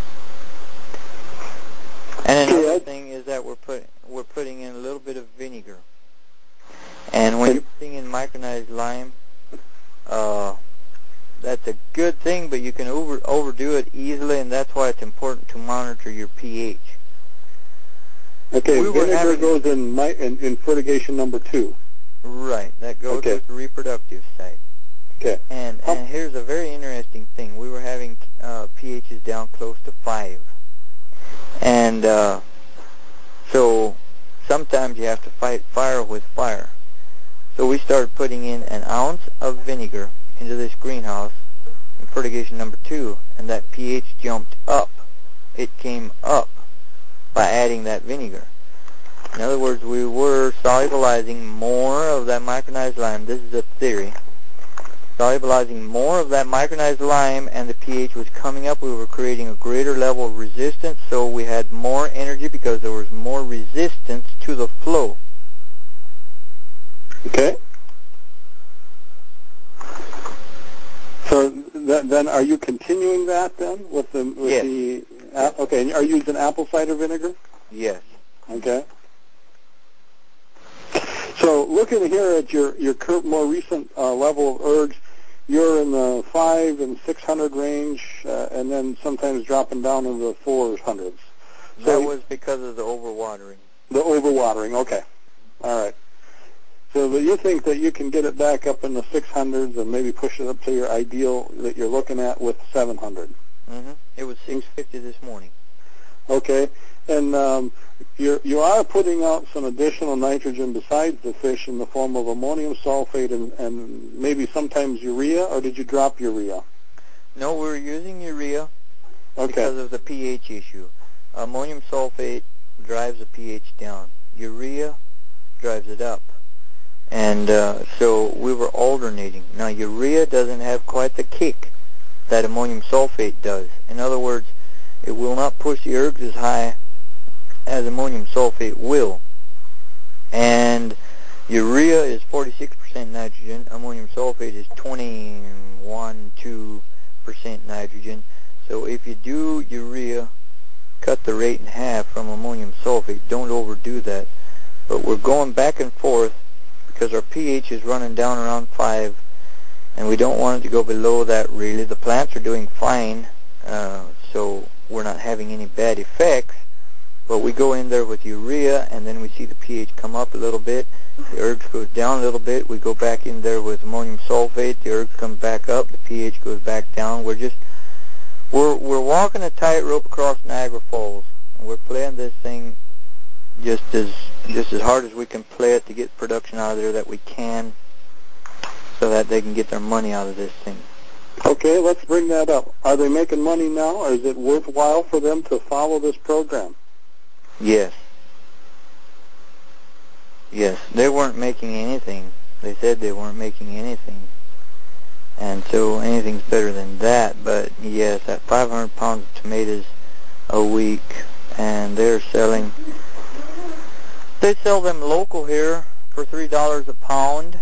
And another thing is that we're putting in a little bit of vinegar. And when you're putting in micronized lime, that's a good thing, but you can overdo it easily, and that's why it's important to monitor your pH. Okay, vinegar goes in fertigation number 2. Right, that goes with the reproductive side. Okay. And here's a very interesting thing. We were having pHs down close to 5. And so sometimes you have to fight fire with fire. So we started putting in an ounce of vinegar into this greenhouse in fertigation number 2, and that pH jumped up. It came up by adding that vinegar. In other words, we were solubilizing more of that micronized lime. This is a theory. Solubilizing more of that micronized lime, and the pH was coming up. We were creating a greater level of resistance, so we had more energy because there was more resistance to the flow. Okay. So then are you continuing that then with the okay, and are you using apple cider vinegar? Yes. Okay. So looking here at your more recent level of ergs, you're in the 500 and 600 range, and then sometimes dropping down into the 400s. So that was because of the overwatering. The overwatering, okay. All right. So you think that you can get it back up in the 600s and maybe push it up to your ideal that you're looking at with 700? Mm-hmm. It was 650 this morning. Okay. And you are putting out some additional nitrogen besides the fish in the form of ammonium sulfate and maybe sometimes urea, or did you drop urea? No, we're using urea because of the pH issue. Ammonium sulfate drives the pH down. Urea drives it up. And so we were alternating. Now, urea doesn't have quite the kick that ammonium sulfate does. In other words, it will not push the ergs as high as ammonium sulfate will. And urea is 46% nitrogen. Ammonium sulfate is 21.2% nitrogen. So if you do urea, cut the rate in half from ammonium sulfate. Don't overdo that. But we're going back and forth because our pH is running down around 5, and we don't want it to go below that really. The plants are doing fine, so we're not having any bad effects. But we go in there with urea, and then we see the pH come up a little bit. The herbs goes down a little bit. We go back in there with ammonium sulfate. The herbs come back up. The pH goes back down. We're walking a tightrope across Niagara Falls, and we're playing this thing just as hard as we can play it to get production out of there that we can, so that they can get their money out of this thing. Okay, let's bring that up. Are they making money now, or is it worthwhile for them to follow this program? Yes. Yes, they weren't making anything. They said they weren't making anything. And so anything's better than that. But yes, at 500 pounds of tomatoes a week, and they sell them local here for $3 a pound.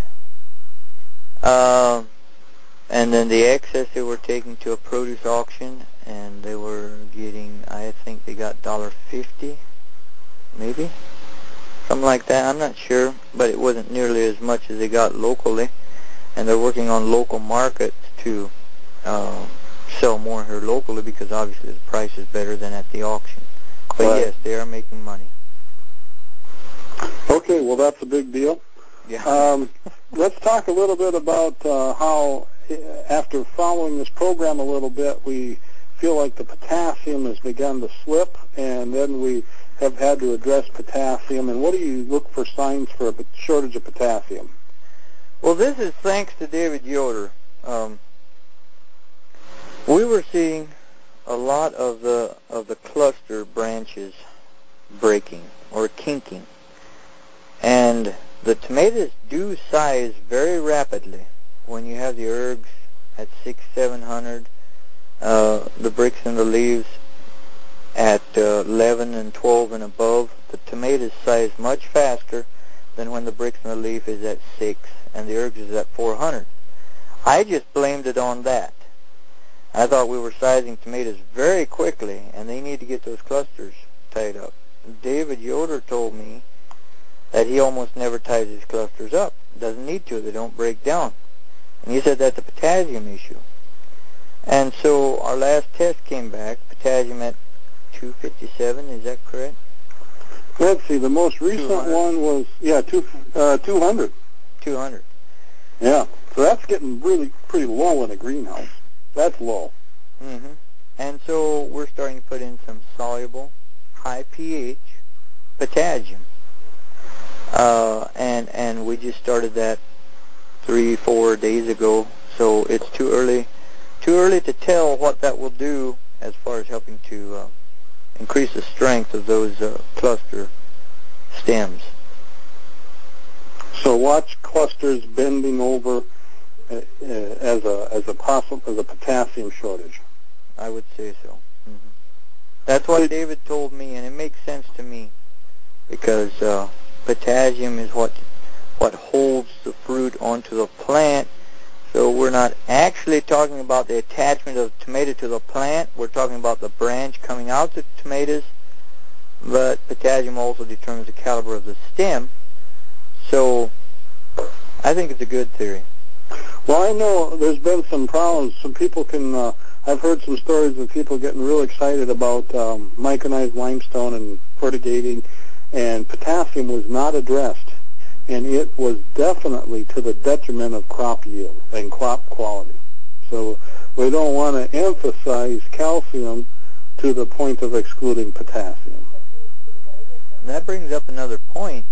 And then the excess they were taking to a produce auction, and they were getting, I think they got $1.50, maybe, something like that. I'm not sure, but it wasn't nearly as much as they got locally. And they're working on local markets to sell more here locally, because obviously the price is better than at the auction. But right. Yes, they are making money. Okay, well, that's a big deal. Yeah. Let's talk a little bit about how, after following this program a little bit, we feel like the potassium has begun to slip, and then we have had to address potassium. And what do you look for signs for a shortage of potassium? Well, this is thanks to David Yoder. We were seeing a lot of the cluster branches breaking or kinking, and the tomatoes do size very rapidly when you have the herbs at 600-700, the bricks and the leaves at 11 and 12 and above. The tomatoes size much faster than when the bricks and the leaf is at 6 and the herbs is at 400. I just blamed it on that. I thought we were sizing tomatoes very quickly, and they need to get those clusters tied up. David Yoder told me that he almost never ties his clusters up. Doesn't need to. They don't break down. And he said that's a potassium issue. And so our last test came back, potassium at 257. Is that correct? Let's see. The most recent 200. one was, 200. 200. Yeah. So that's getting really pretty low in a greenhouse. That's low. Mm-hmm. And so we're starting to put in some soluble, high pH potassium. And we just started that 3-4 days ago. So it's too early to tell what that will do as far as helping to increase the strength of those cluster stems. So watch clusters bending over as a potassium shortage. I would say so. Mm-hmm. That's what David told me, and it makes sense to me, because potassium is what holds the fruit onto the plant. So we're not actually talking about the attachment of the tomato to the plant. We're talking about the branch coming out the tomatoes. But potassium also determines the caliber of the stem. So I think it's a good theory. Well, I know there's been some problems. Some people I've heard some stories of people getting real excited about micronized limestone and fertigating, and potassium was not addressed. And it was definitely to the detriment of crop yield and crop quality. So we don't want to emphasize calcium to the point of excluding potassium. That brings up another point.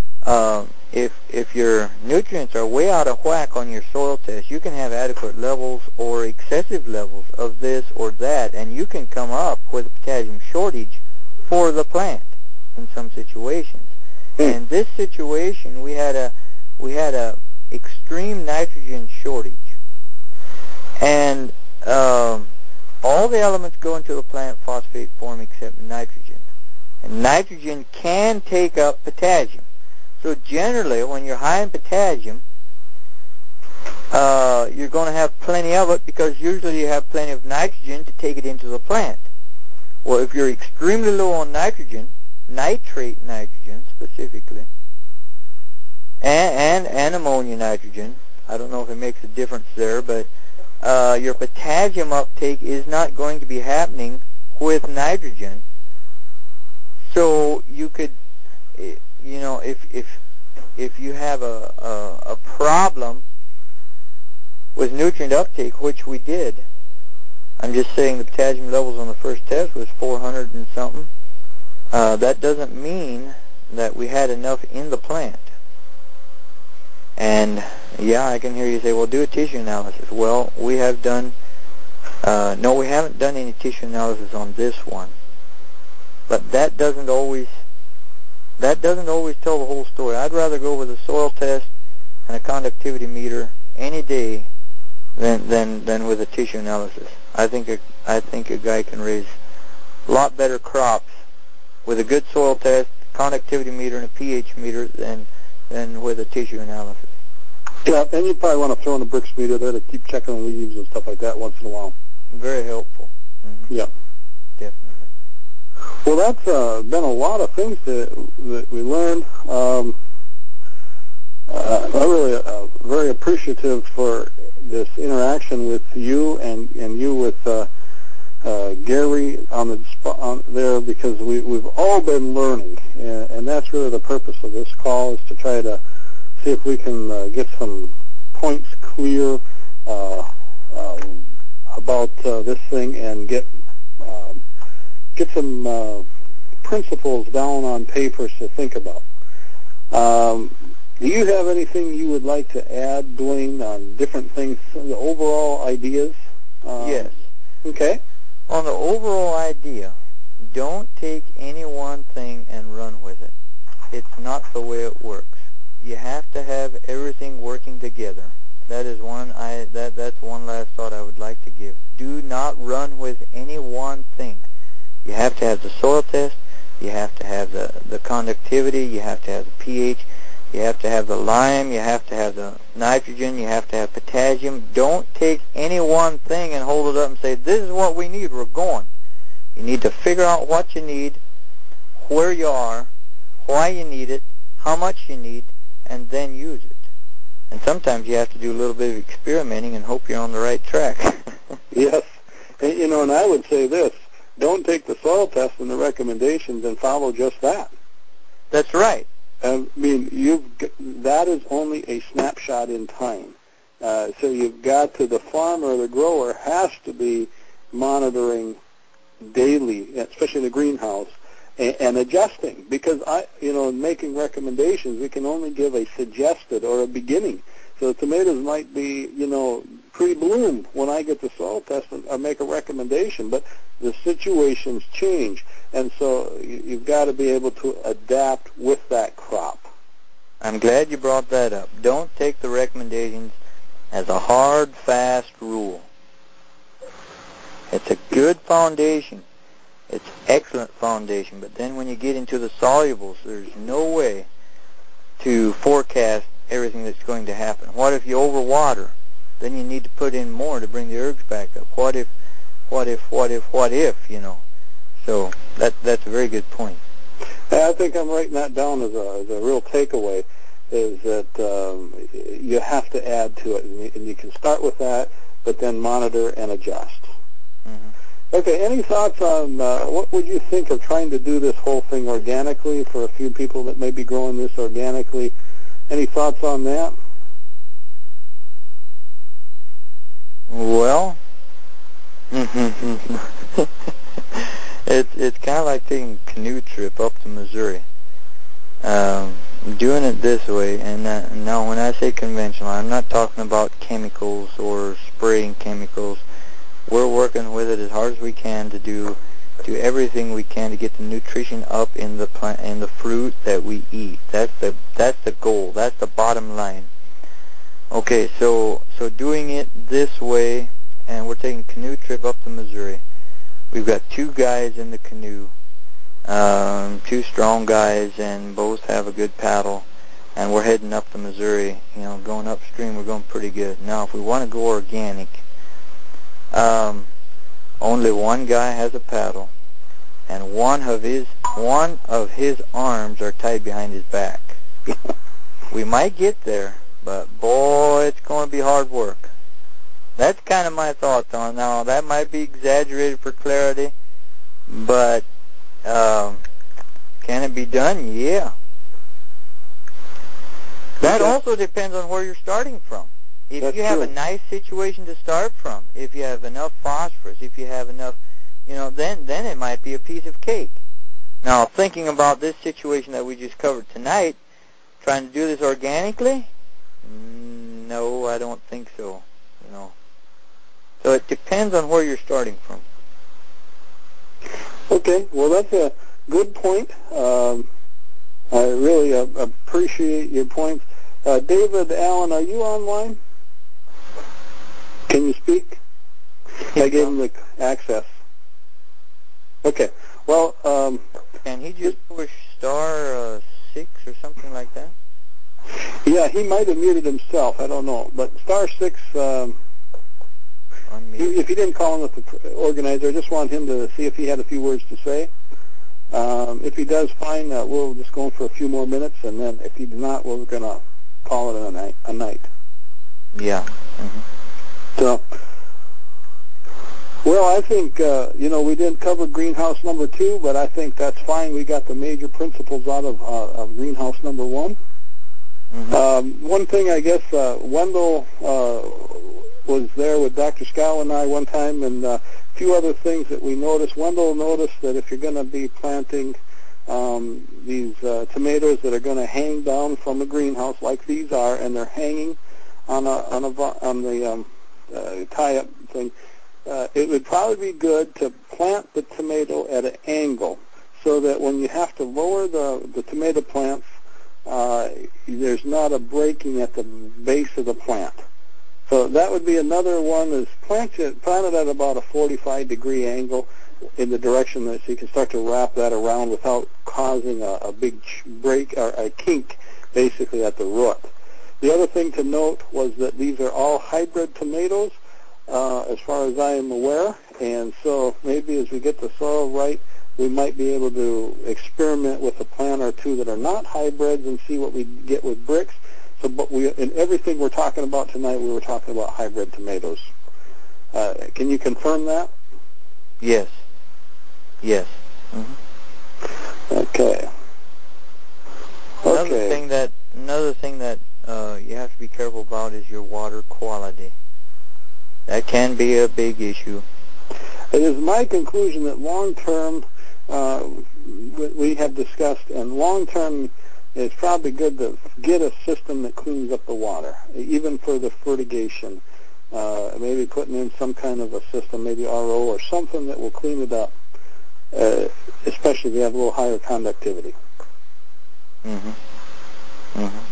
If your nutrients are way out of whack on your soil test, you can have adequate levels or excessive levels of this or that, and you can come up with a potassium shortage for the plant in some situations. In this situation, we had a extreme nitrogen shortage, and all the elements go into the plant phosphate form except nitrogen. And nitrogen can take up potassium. So generally, when you're high in potassium, you're going to have plenty of it because usually you have plenty of nitrogen to take it into the plant. Well, if you're extremely low on nitrogen, nitrate nitrogen specifically, and ammonia nitrogen, I don't know if it makes a difference there, but your potassium uptake is not going to be happening with nitrogen. So you could, you know, if you have a problem with nutrient uptake, which we did, I'm just saying the potassium levels on the first test was 400 and something. That doesn't mean that we had enough in the plant. And yeah, I can hear you say, well, do a tissue analysis. Well, we have done, no, we haven't done any tissue analysis on this one. But that doesn't always tell the whole story. I'd rather go with a soil test and a conductivity meter any day than with a tissue analysis. I think a guy can raise a lot better crops with a good soil test, conductivity meter, and a pH meter than with a tissue analysis. Yeah, and you probably want to throw in a Brix meter there to keep checking the leaves and stuff like that once in a while. Very helpful. Mm-hmm. Yeah. Definitely. Well, that's been a lot of things that we learned. I'm really very appreciative for this interaction with you and you with Gary on there, because we've all been learning, and that's really the purpose of this call, is to try to see if we can get some points clear about this thing and get some principles down on paper to think about. Do you have anything you would like to add, Dwayne, on different things, the overall ideas? Yes. Okay. On the overall idea, don't take any one thing and run with it. It's not the way it works. You have to have everything working together. That is that's one last thought I would like to give. Do not run with any one thing. You have to have the soil test. You have to have the conductivity. You have to have the pH. You have to have the lime. You have to have the nitrogen. You have to have potassium. Don't take any one thing and hold it up and say, this is what we need. We're going. You need to figure out what you need, where you are, why you need it, how much you need, and then use it. And sometimes you have to do a little bit of experimenting and hope you're on the right track. Yes. And I would say this. Don't take the soil test and the recommendations and follow just that. That's right. I mean, that is only a snapshot in time. So you've got to, the farmer, the grower has to be monitoring daily, especially in the greenhouse, and adjusting, because in making recommendations, we can only give a suggested or a beginning. So the tomatoes might be, pre-bloom when I get the soil test or make a recommendation, but the situations change, and so you've got to be able to adapt with that crop. I'm glad you brought that up. Don't take the recommendations as a hard, fast rule. It's a good foundation. It's excellent foundation, but then when you get into the solubles, there's no way to forecast everything that's going to happen. What if you overwater? Then you need to put in more to bring the herbs back up. What if, So that's a very good point. I think I'm writing that down as a real takeaway, is that you have to add to it, and you can start with that, but then monitor and adjust. Mm-hmm. Okay, any thoughts on what would you think of trying to do this whole thing organically for a few people that may be growing this organically? Any thoughts on that? Well, it's kind of like taking a canoe trip up to Missouri. Doing it this way, and now when I say conventional, I'm not talking about chemicals or spraying chemicals. We're working with it as hard as we can to do everything we can to get the nutrition up in the plant, in the fruit that we eat. That's the goal. That's the bottom line. Okay, so doing it this way, and we're taking a canoe trip up to Missouri. We've got 2 guys in the canoe, Two strong guys, and both have a good paddle. And we're heading up the Missouri. You know, going upstream, we're going pretty good. Now, if we want to go organic, only one guy has a paddle, and one of his arms are tied behind his back. We might get there, but boy, it's going to be hard work. That's kind of my thoughts on it. Now, that might be exaggerated for clarity, but can it be done? Yeah. That also depends on where you're starting from. If you have a nice situation to start from, if you have enough phosphorus, if you have enough, then it might be a piece of cake. Now, thinking about this situation that we just covered tonight, trying to do this organically, no, I don't think so. So it depends on where you're starting from. Okay, well, that's a good point. I really appreciate your points. David Allen, are you online? Can you speak? I gave him the access. Okay. Well, can he just push star 6 or something like that? Yeah, he might have muted himself. I don't know. But star 6, if he didn't call him with the organizer, I just want him to see if he had a few words to say. If he does, fine. We'll just go in for a few more minutes, and then if he does not, we're going to call it a night. Yeah. Mm-hmm. So, well, I think, we didn't cover greenhouse number 2, but I think that's fine. We got the major principles out of greenhouse number 1. Mm-hmm. One thing, I guess, Wendell was there with Dr. Scow and I one time, and a few other things that we noticed. Wendell noticed that if you're going to be planting these tomatoes that are going to hang down from a greenhouse like these are, and they're hanging on the tie-up thing, it would probably be good to plant the tomato at an angle so that when you have to lower the tomato plants, there's not a breaking at the base of the plant. So that would be another one, is plant it at about a 45-degree angle in the direction that so you can start to wrap that around without causing a big break or a kink basically at the root. The other thing to note was that these are all hybrid tomatoes as far as I am aware, and so maybe as we get the soil right, we might be able to experiment with a plant or two that are not hybrids and see what we get with bricks. So, but in everything we're talking about tonight, we were talking about hybrid tomatoes. Can you confirm that? Yes. Yes. Mm-hmm. Okay. Another thing that you have to be careful about is your water quality. That can be a big issue. It is my conclusion that long-term, we have discussed, and long-term, it's probably good to get a system that cleans up the water, even for the fertigation. Maybe putting in some kind of a system, maybe RO or something that will clean it up, especially if you have a little higher conductivity. Mm-hmm. Mm-hmm.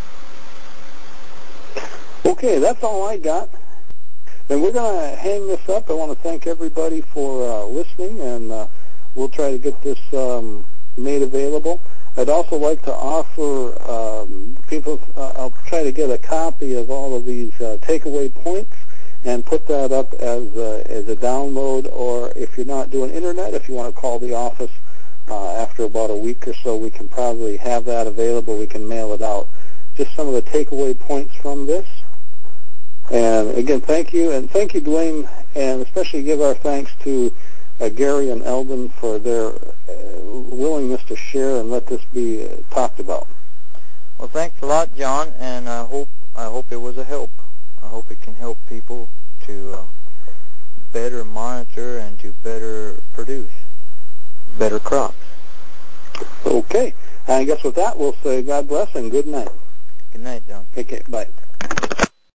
Okay, that's all I got. And we're going to hang this up. I want to thank everybody for listening, and we'll try to get this made available. I'd also like to offer people, I'll try to get a copy of all of these takeaway points and put that up as a download, or if you're not doing internet, if you want to call the office after about a week or so, we can probably have that available. We can mail it out. Just some of the takeaway points from this. And again, thank you, and thank you, Dwayne, and especially give our thanks to Gary and Eldon for their willingness to share and let this be talked about. Well, thanks a lot, John, and I hope it was a help. I hope it can help people to better monitor and to better produce better crops. Okay. I guess with that, we'll say God bless and good night. Good night, John. Okay, bye.